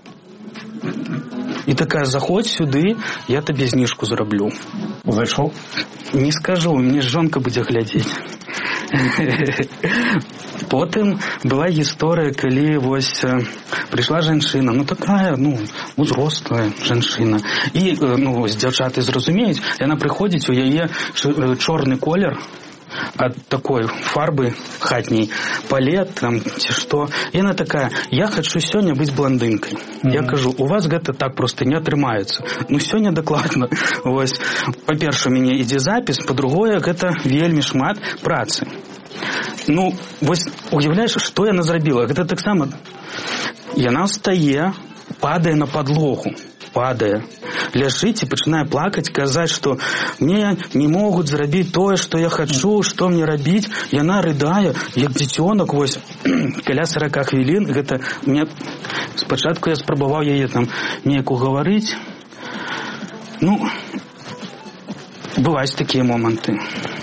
І такая, заходь сюды, я табе зніжку зраблю. Зайшоў? Не скажу, мне жонка будзе глядзець. Потым была гісторыя, калі вось прыйшла жанчына, ну такая, ну, узрослая жанчына. І, ну, вось дзяўчаты зразумеюць, яна прыходзіць, у яе чорны колер ад такой фарбы хатняй, палет там ці што. І яна такая: я хачу сёння быць блондынкай. Mm-hmm. Я кажу: у вас гэта так проста не атрымаецца. Ну сёння дакладна. Вось, па-першае, у мяне ідзе запіс, па-другое, гэта вельмі шмат працы. Ну, вось уяўляеш, што яна зрабіла? Гэта таксама яна ўстае, падае на падлогу. Падае, ляжыць і пачынае плакаць, казаць, што мне не могуць зрабіць тое, што я хачу, што мне рабіць. Яна рыдае, як дзіцёнак, вось, каля сорок хвілін. Гэта мне... Спачатку я спрабаваў яе там неяк угаварыць. Ну, бываюць такія моманты.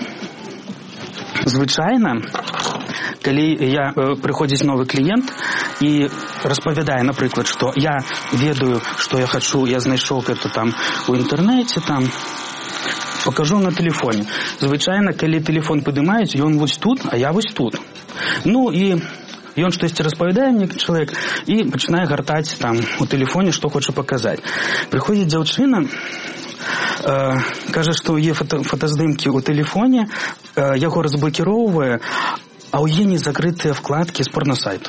Звычайна, калі я э, прыходзіць новы кліент і распавядае, напрыклад, што я ведаю, што я хачу, я знайшоў гэта там у інтэрнэце, там пакажу на тэлефоне. Звычайна, калі тэлефон падымаюць, ён вось тут, а я вось тут. Ну і ён штосьці распавядае мне чалавек і пачынае гартаць там у тэлефоне, што хоча паказаць. Прыходзіць дзяўчына, э, кажа, што ў яе фото, фотаздымкі ў тэлефоне, э, яго разблакіроўвае, а ў яе не закрытыя вкладкі з порносайту.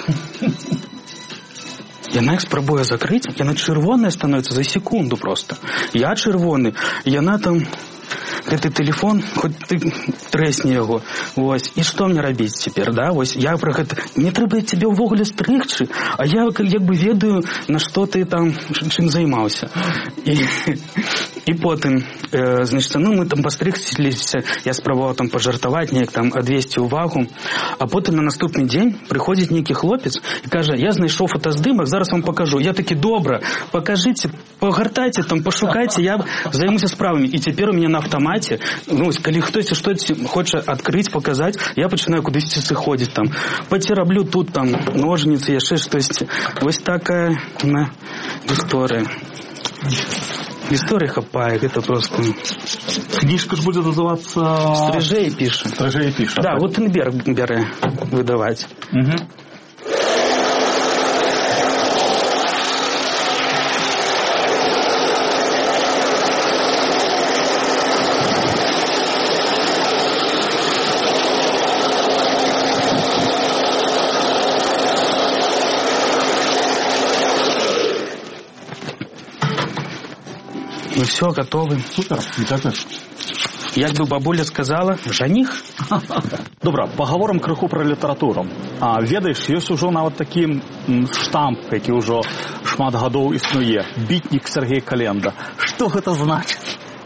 Яна іх спрабуе закрыць, яна чырвоная становіцца за секунду проста. Я чырвоны, яна там... Гэты тэлефон, хоць ты трэсні яго. Вось. І што мне рабіць цяпер, да? Вось я пра гэта... Не трэба цябе ўвогуле стрыгчы, а я як бы ведаю, на што ты там чым займаўся. І, і потым, э, значит, ну, мы там пастрыгціліся, я спрабаваў там пажартаваць, неяк там адвесці ўвагу, а потым на наступны дзень прыходзіць нейкі хлопец і кажа: я знайшоў фотаздымак, зараз вам пакажу. Я такі: добра, пакажыце, пагартайце там, пашукайце, я займуся справамі. І цяпер у мяне на автомате, ну, калі хтось штось хоча адкрыць, паказаць, я пачынаю кудысьці сыходзіць там, паціраблю тут там ножніцы, яшчэ штосьці. Вось такая на гісторыя. Гісторый хапае, гэта просто... Кніжка ж будзе называцца... Стрыжэй піша. Стрыжэй піша. Да, Гутенберг бярэ выдаваць. Угу. Ну все, готовы. Супер, дякую. Як бы бабуля сказала, жаніх. Добра, пагаворам крыху пра літаратуру. А ведаеш, ёсць ужо нават такі штамп, які ўжо шмат гадоў існуе. Бітнік Сергей Календа. Што гэта значыць?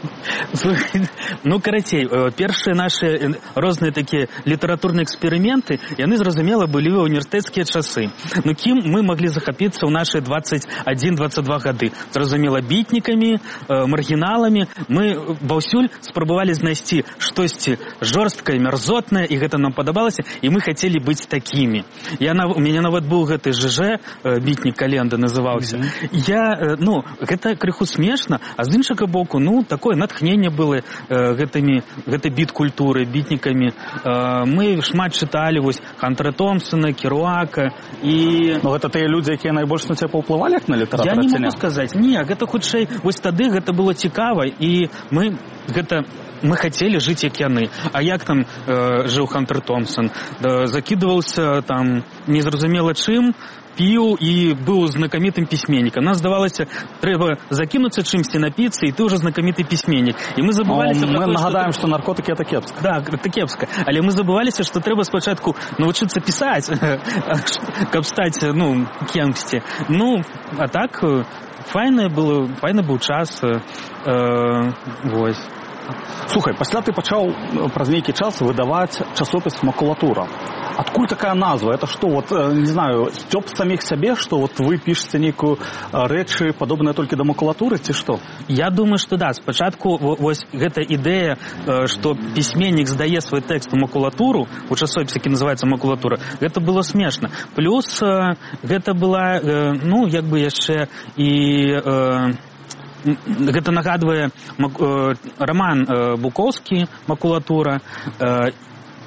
Ну, карацей, першыя нашы розныя такія літаратурныя эксперыменты, яны, зразумела, былі ў універсітэцкія часы. Ну, кім мы маглі захапіцца ў нашы дваццаць адзін дваццаць два гады? Зразумела, бітнікамі, маргіналамі. Мы паўсюль спрабавалі знайсці штосьці жорсткае, мярзотнае, і гэта нам падабалася, і мы хацелі быць такімі. Я, у мяне нават быў гэты ЖЖ, бітнік Календа называўся. Mm-hmm. Я, ну, гэта крыху смешна, а з іншага боку, ну, такое натхненне было э, гэтымі, гэтай біт-культуры, бітнікамі. Э, мы шмат чыталі вось Хантера Томпсона, Керуака і... Ну, гэта тыя людзі, якія найбольш на цябе паўплывалі, як на літаратуру? Я не магу сказаць. Не, гэта хутчэй, вось тады гэта было цікава, і мы гэта... Мы хацелі жыць, як яны. А як там э, жыў Хантер Томпсон? Да, закідваўся там незразумела чым, піў і быў знакамітым пісьменнікам. Нам здавалася, трэба закінуцца чымсьці, напіцца, і ты ўжо знакаміты пісьменнік. І мы забываліся... Мы то, нагадаем, што... што наркотыкі — это кепска. Да, это кепска. Але мы забываліся, што трэба спачатку навучыцца пісаць, каб стаць, ну, кемсьці. Ну, а так, файны было, файны быў час. Э, вось. Слухай, пасля ты пачаў праз нейкі час выдаваць часопіс «Макулатура». Адкуль такая назва? Это што, вот, не знаю, сцёб саміх сябе, што вот вы пішаце нейкую рэчы, падобныя толькі да макулатуры, ці што? Я думаю, што да. Спачатку вось гэта ідэя, што пісьменнік здае свой тэкст у макулатуру, у часопісе, які называецца «Макулатура», гэта было смешна. Плюс гэта была, ну, як бы яшчэ і... Гэта нагадвае роман Букоўскі «Макулатура».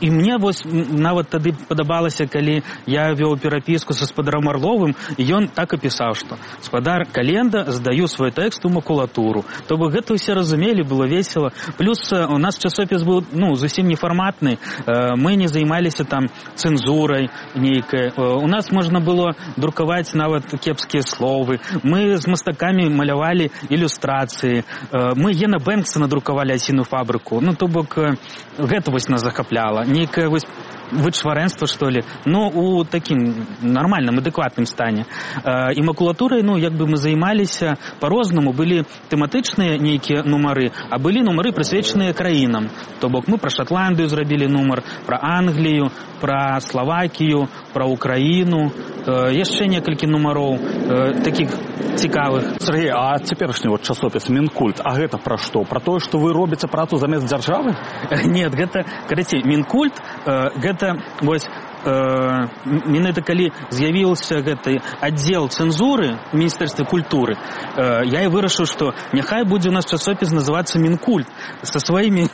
і мне вось нават тады падабалася, калі я вёў перапіску са спадаром Арловым, і ён так і пісаў, што спадар Календа, здаю свой тэкст у макулатуру. То бок гэта ўсе разумелі, было весела. Плюс у нас часопіс быў, ну, зусім нефарматны, мы не займаліся там цэнзурай нейкай. У нас можна было друкаваць нават кепскія словы. Мы з мастакамі малявалі ілюстрацыі. Мы Гена Бэнкса надрукавалі «Асіную фабрыку». Ну, то бок гэта вось нас захапляла. Нейкае вось вычварэнства, што ли, но у такім нармальным, адэкватным стане. І макулатурай, ну, як бы мы займаліся па-рознаму. Былі тэматычныя нейкія нумары, а былі нумары прысвечаныя краінам. То бок мы пра Шатландыю зрабілі нумар, пра Англію, пра Славакію, пра Украіну, яшчэ некалькі нумароў такіх цікавых. Сергей, а цяперашні вот часопіс Мінкульт, а гэта пра што? Пра тое, што вы робіце працу замест дзяржавы? Нет, гэта, карацей, Мінкульт, гэта, вось, менавіта калі з'явіўся гэты аддзел цэнзуры ў Міністэрстве культуры, я і вырашыў, што няхай будзе у нас часопіс называцца Мінкульт са сваімі,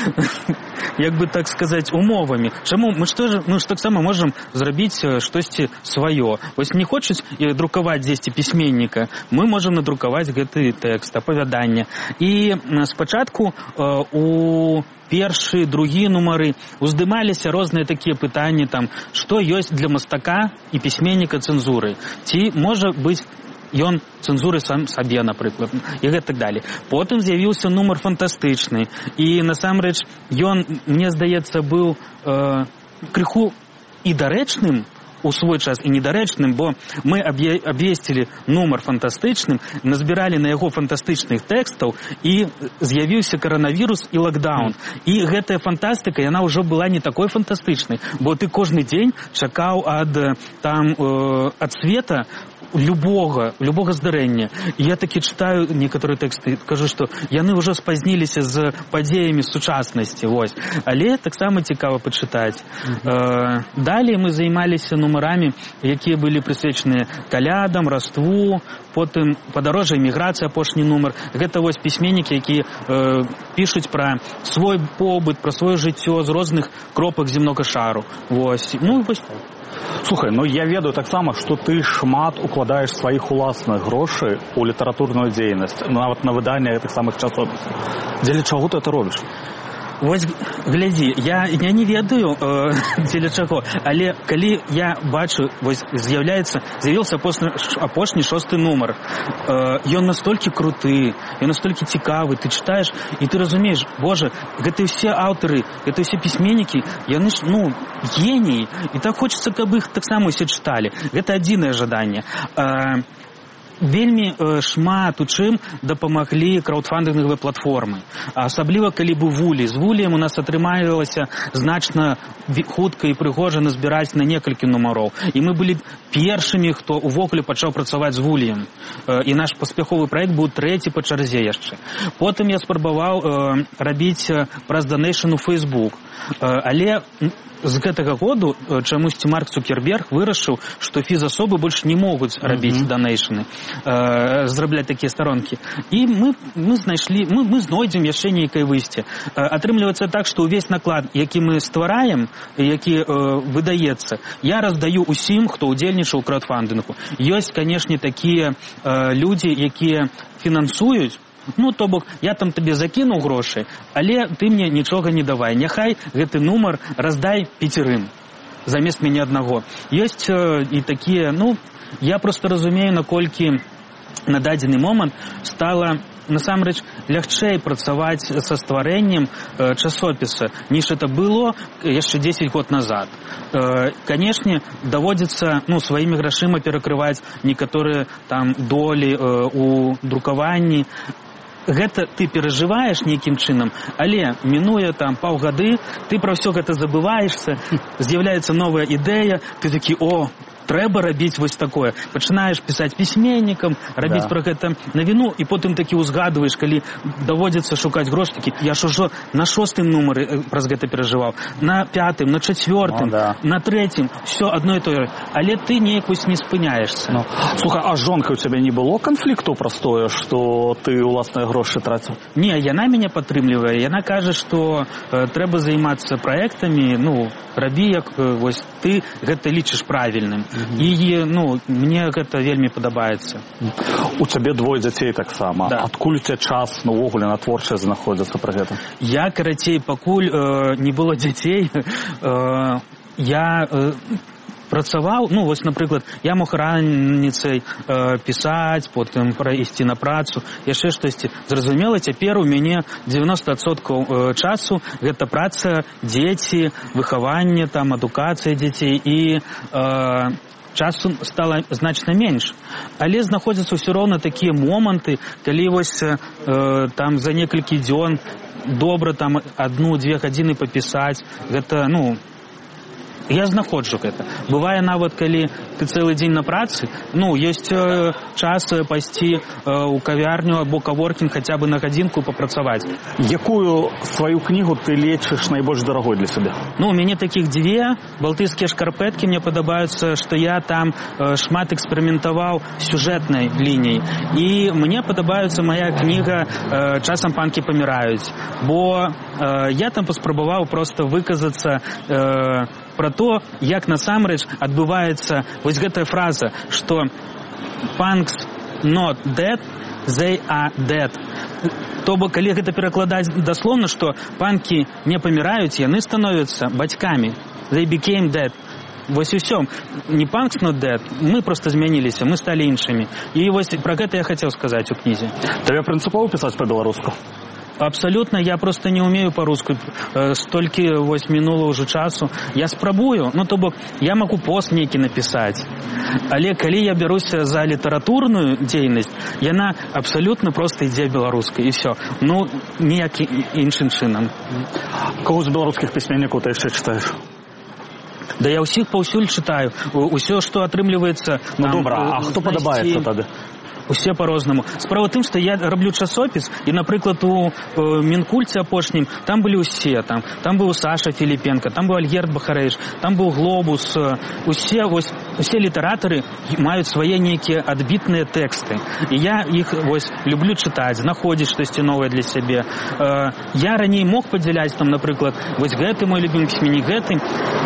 як бы так сказаць, умовамі. Чаму? Мы што ж, ну, ж таксама можам зрабіць штосьці сваё. Вось не хочуць друкаваць дзесьці пісьменніка, мы можам надрукаваць гэты тэкст, апавяданне. І спачатку у першы, другі нумары уздымаліся розныя такія пытанні, там, што ёсць для мастака і пісьменніка цэнзуры. Ці можа быць ён цэнзуры сам сабе, напрыклад, і гэта так далей. Потым з'явіўся нумар фантастычны, і насамрэч ён, мне здаецца, быў э, крыху і дарэчным у свой час і недарэчным, бо мы абвесцілі нумар фантастычным, назбіралі на яго фантастычных тэкстаў, і з'явіўся каранавірус і лакдаун. І гэтая фантастыка, яна ўжо была не такой фантастычнай, бо ты кожны дзень чакаў ад, там, э, ад света любога, любога здарэння. І я такі чытаю некаторыя тэксты, кажу, што яны ўжо спазніліся з падзеямі сучаснасці, вось. Але таксама цікава пачытаць. Mm-hmm. Э, далей мы займаліся нумарамі, якія былі прысвечаныя калядам, раству, потым падарожжа, эміграцыя, апошні нумар. Гэта вось пісьменнікі, якія э, пішуць пра свой побыт, пра сваё жыццё з розных кропак зямнога шару. Вось. Ну, вось так. Слухай, ну я ведаю таксама, што ты шмат укладаеш сваіх уласных грошай у літаратурную дзейнасць, нават на выданне гэтых самых часопісаў. Дзеля чаго ты это робіш? Вось, глядзі, я, я не ведаю, э, дзеля чаго, але калі я бачу, вось, з'яўляецца, з'явіўся апошні, апошні шосты нумар, э, ён настолькі круты, ён настолькі цікавы, ты чытаеш, і ты разумееш, боже, гэта ўсе аўтары, гэта ўсе пісьменнікі, яны ж, ну, геніі, і так хочацца, каб іх таксама усе чыталі. Гэта адзінае жаданне. Э, Вельмі э, шмат у чым дапамаглі краўдфандынгавыя платформы. Асабліва, калі быў вулі. З вуліем у нас атрымалася значна хутка і прыгожа назбіраць на некалькі нумароў. І мы былі першымі, хто увогуле пачаў працаваць з вуліем. Э, і наш паспяховы праект быў трэці па чарзе яшчэ. Потым я спрабаваў э, рабіць праз данэйшн у Facebook. Э, але з гэтага году чамусьці Марк Цукерберг вырашыў, што фізасобы больш не могуць рабіць mm-hmm. данэйшны, э, зрабляць такія старонкі. І мы, мы знайшлі, мы, мы знойдзем яшчэ нейкае выйсце. Э, атрымліваецца так, што ўвесь наклад, які мы ствараем, які э, выдаецца, я раздаю усім, хто ўдзельнічаў у краўдфандынгу. Ёсць, канешне, такія э, людзі, якія фінансуюць. Ну, то бок, я там табе закінуў грошы, але ты мне нічога не давай. Няхай гэты нумар раздай пяцірым замест мяне аднаго. Ёсць э, і такія, ну, я проста разумею, наколькі на дадзены момант стала насамрэч лягчэй працаваць са стварэннем э, часопіса, ніж это было яшчэ дзесяць год назад. Э, канешне, даводзіцца, ну, сваімі грашыма перакрываць некаторыя там долі э, у друкаванні. Гэта ты перажываеш нейкім чынам, але мінуе там паўгады, ты пра ўсё гэта забываешся, з'яўляецца новая ідэя, ты такі, о, трэба рабіць вось такое. Пачынаеш пісаць пісьменнікам, рабіць да. Пра гэта навіну, і потым такі ўзгадваеш, калі даводзіцца шукаць грошы, такі, я ж ужо на шостым нумары праз гэта перажываў, на пятым, на чацвёртым, да. На трэцім, все одно і тое. Але ты неяк вось не спыняешься. Ну, слухай, а жонка у цябе не было канфлікту праз тое, што ты ўласныя грошы траціў? Не, яна мяне падтрымлівае. Яна кажа, што э, трэба займацца праектамі, ну, рабі, як э, вось ты гэта лічыш правільным. Mm-hmm. І, ну, мне гэта вельмі падабаецца. У цябе двое дзяцей таксама. Да. Адкуль у цябе час, ну, увогуле на творчасць знаходзіцца пра гэта? Я, карацей, пакуль э, не было дзяцей, э, я... Э, працаваў, ну, вось, напрыклад, я мог раніцай э, пісаць, потым ісці на працу, яшчэ штосьці. Зразумела, цяпер у мяне дзевяносто адсоткаў э, часу гэта праца, дзеці, выхаванне, там, адукацыя дзяцей, і э, часу стала значна менш. Але знаходзяцца ўсё роўна такія моманты, калі вось э, там за некалькі дзён добра там адну-дзве гадзіны папісаць, гэта, ну, я знаходжу гэта. Бывае нават, калі ты цэлы дзень на працы, ну, ёсць э, час пайсці э, ў кавярню або каворкінг хаця бы на гадзінку папрацаваць. Якую сваю кнігу ты лічыш найбольш дарагой для сябе? Ну, у мяне такіх дзве. Балтыйскія шкарпэткі мне падабаюцца, што я там э, шмат эксперыментаваў сюжэтнай лініяй. І мне падабаецца мая кніга э, «Часам панкі паміраюць». Бо э, я там паспрабаваў проста выказацца э, пра то, як насамрэч адбываецца вось гэтая фраза, што punks not dead, they are dead. То бок, калі гэта перакладаць даслоўна, што панкі не паміраюць, яны становяцца бацькамі. They became dead. Вось і ўсё. Не punks not dead, мы проста змяніліся, мы сталі іншымі. І вось пра гэта я хацеў сказаць у кнізе. Табе прынцыпова пісаць па-беларуску? Абсолютно, я просто не умею по-русски. Столькі вось мінула ўжо часу. Я спрабую, ну то бок я магу пост нейкі напісаць. Але калі я бяруся за літаратурную дзейнасць, яна абсолютно просто ідзе беларускай, і все. Ну, ніяк іншым чынам. Кого з беларускіх пісьменнікаў ты яшчэ чытаеш? Да я ўсіх паўсюль чытаю. Усё, што атрымліваецца... Ну, добра, а хто падабаецца тады? Усе по-рознаму. Справа тым, што я раблю часопіс, і, напрыклад, у э, Мінкульце апошнім там былі ўсе. Там, там быў Саша Філіпенка, там быў Альгерд Бахарэвіч, там быў Глобус. Э, усе, вось, усе літаратары маюць свае нейкія адбітныя тэксты. І я іх вось, люблю чытаць, знаходзіць штосьці новае для сябе. Э, я раней мог падзяляць, там, напрыклад, вось гэты мой любімы пісьменнік, гэты.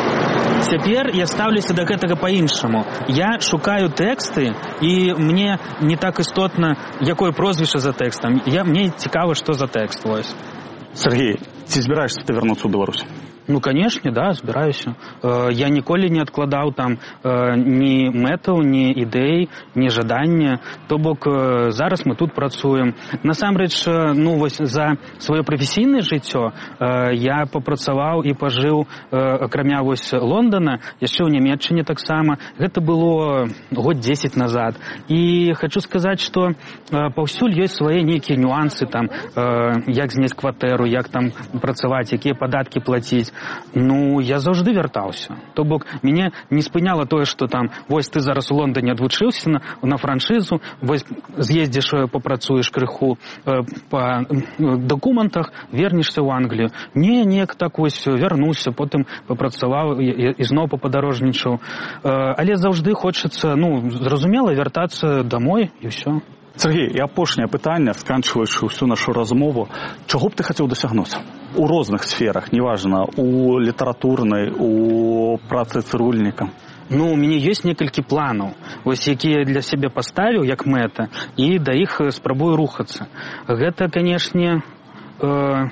Цяпер я стаўлюся да гэтага па-іншаму. Я шукаю тэксты, і мне не так істотна, якое прозвішча за тэкстам. Я, мне цікава, што за тэкст. Вось. Сергей, ці збіраешся ты вярнуцца ў Беларусь? Ну, конечно, да, збіраюся. Э, я ніколі не адкладаў там э, ні мэтаў, ні ідэй, ні жадання. То бок э, зараз мы тут працуем. Насамрэч, э, ну, вось за сваё прафесійнае жыццё э, я папрацаваў і пажыў, э, акрамя вось Лондона, яшчэ ў Нямецчыне таксама. Гэта было год дзесяць назад. І хочу сказаць, што э, паўсюль ёсць свае нейкія нюансы, там, э, як зняць кватэру, як там працаваць, якія падаткі плаціць. Ну, я заўжды вяртаўся. То бок, мяне не спыняла тое, што там, вось ты зараз у Лондоне адвучыўся на, на франшызу, вось з'ездзіш, папрацуеш крыху э, па дакументах, вернешся ў Англію. Не, неяк так вось вярнуўся, потым папрацаваў і, і зноў пападарожнічаў. Э, але заўжды хочацца, ну, зразумела, вяртацца дамой і ўсё. Сергей, і апошняе пытанне, сканчваючы ўсю нашу размову, чаго б ты хацеў дасягнуць? У розных сферах, неважна, у літаратурнай, у працы цырульніка. Ну, у мяне ёсць некалькі планаў, вось якія для сябе паставіў як мэта, і да іх спрабую рухацца. Гэта, канешне, э,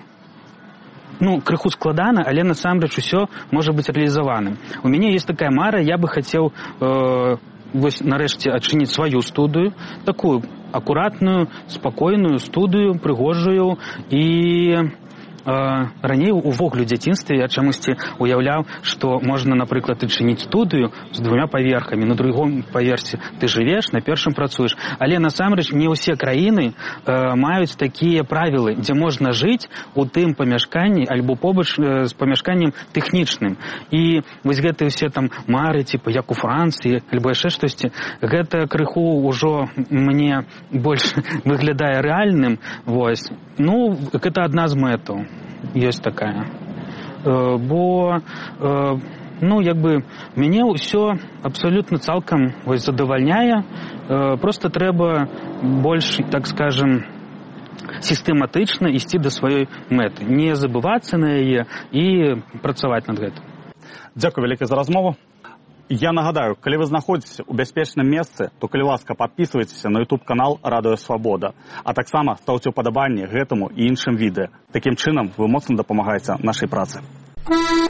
ну, крыху складана, але насамрэч усё можа быць рэалізаваным. У мяне ёсць такая мара, я бы хацеў э, вось нарэшце адчыніць сваю студыю, такую акуратную, спакойную студыю, прыгожую, і раней увогуле ў дзяцінстве я чамусьці уяўляў, што можна, напрыклад, адчыніць студыю з двумя паверхамі. На другом паверсе ты жывеш, на першым працуеш. Але насамрэч не ўсе краіны маюць такія правілы, дзе можна жыць у тым памяшканні альбо побач з памяшканнем тэхнічным. І вось гэтыя ўсе там мары, типа, як у Францыі, альбо яшчэ штосьці, гэта крыху ўжо мне больш выглядае рэальным. Вось. Ну, гэта адна з мэтаў. Ёсць такая. Бо, ну, як бы, мяне ўсё абсалютна цалкам вось задавальняе. Просто трэба больш, так скажем, сістэматычна ісці да сваёй мэты. Не забывацца на яе і працаваць над гэтым. Дзякую вяліка за размову. Я нагадаю, калі вы знаходзіцеся ў бяспечным месцы, то, калі ласка, падпісвайцеся на ютуб-канал Радыё Свабода, а таксама стаўце ўпадабанне гэтаму і іншым відэа. Такім чынам вы моцна дапамагаеце нашай працы.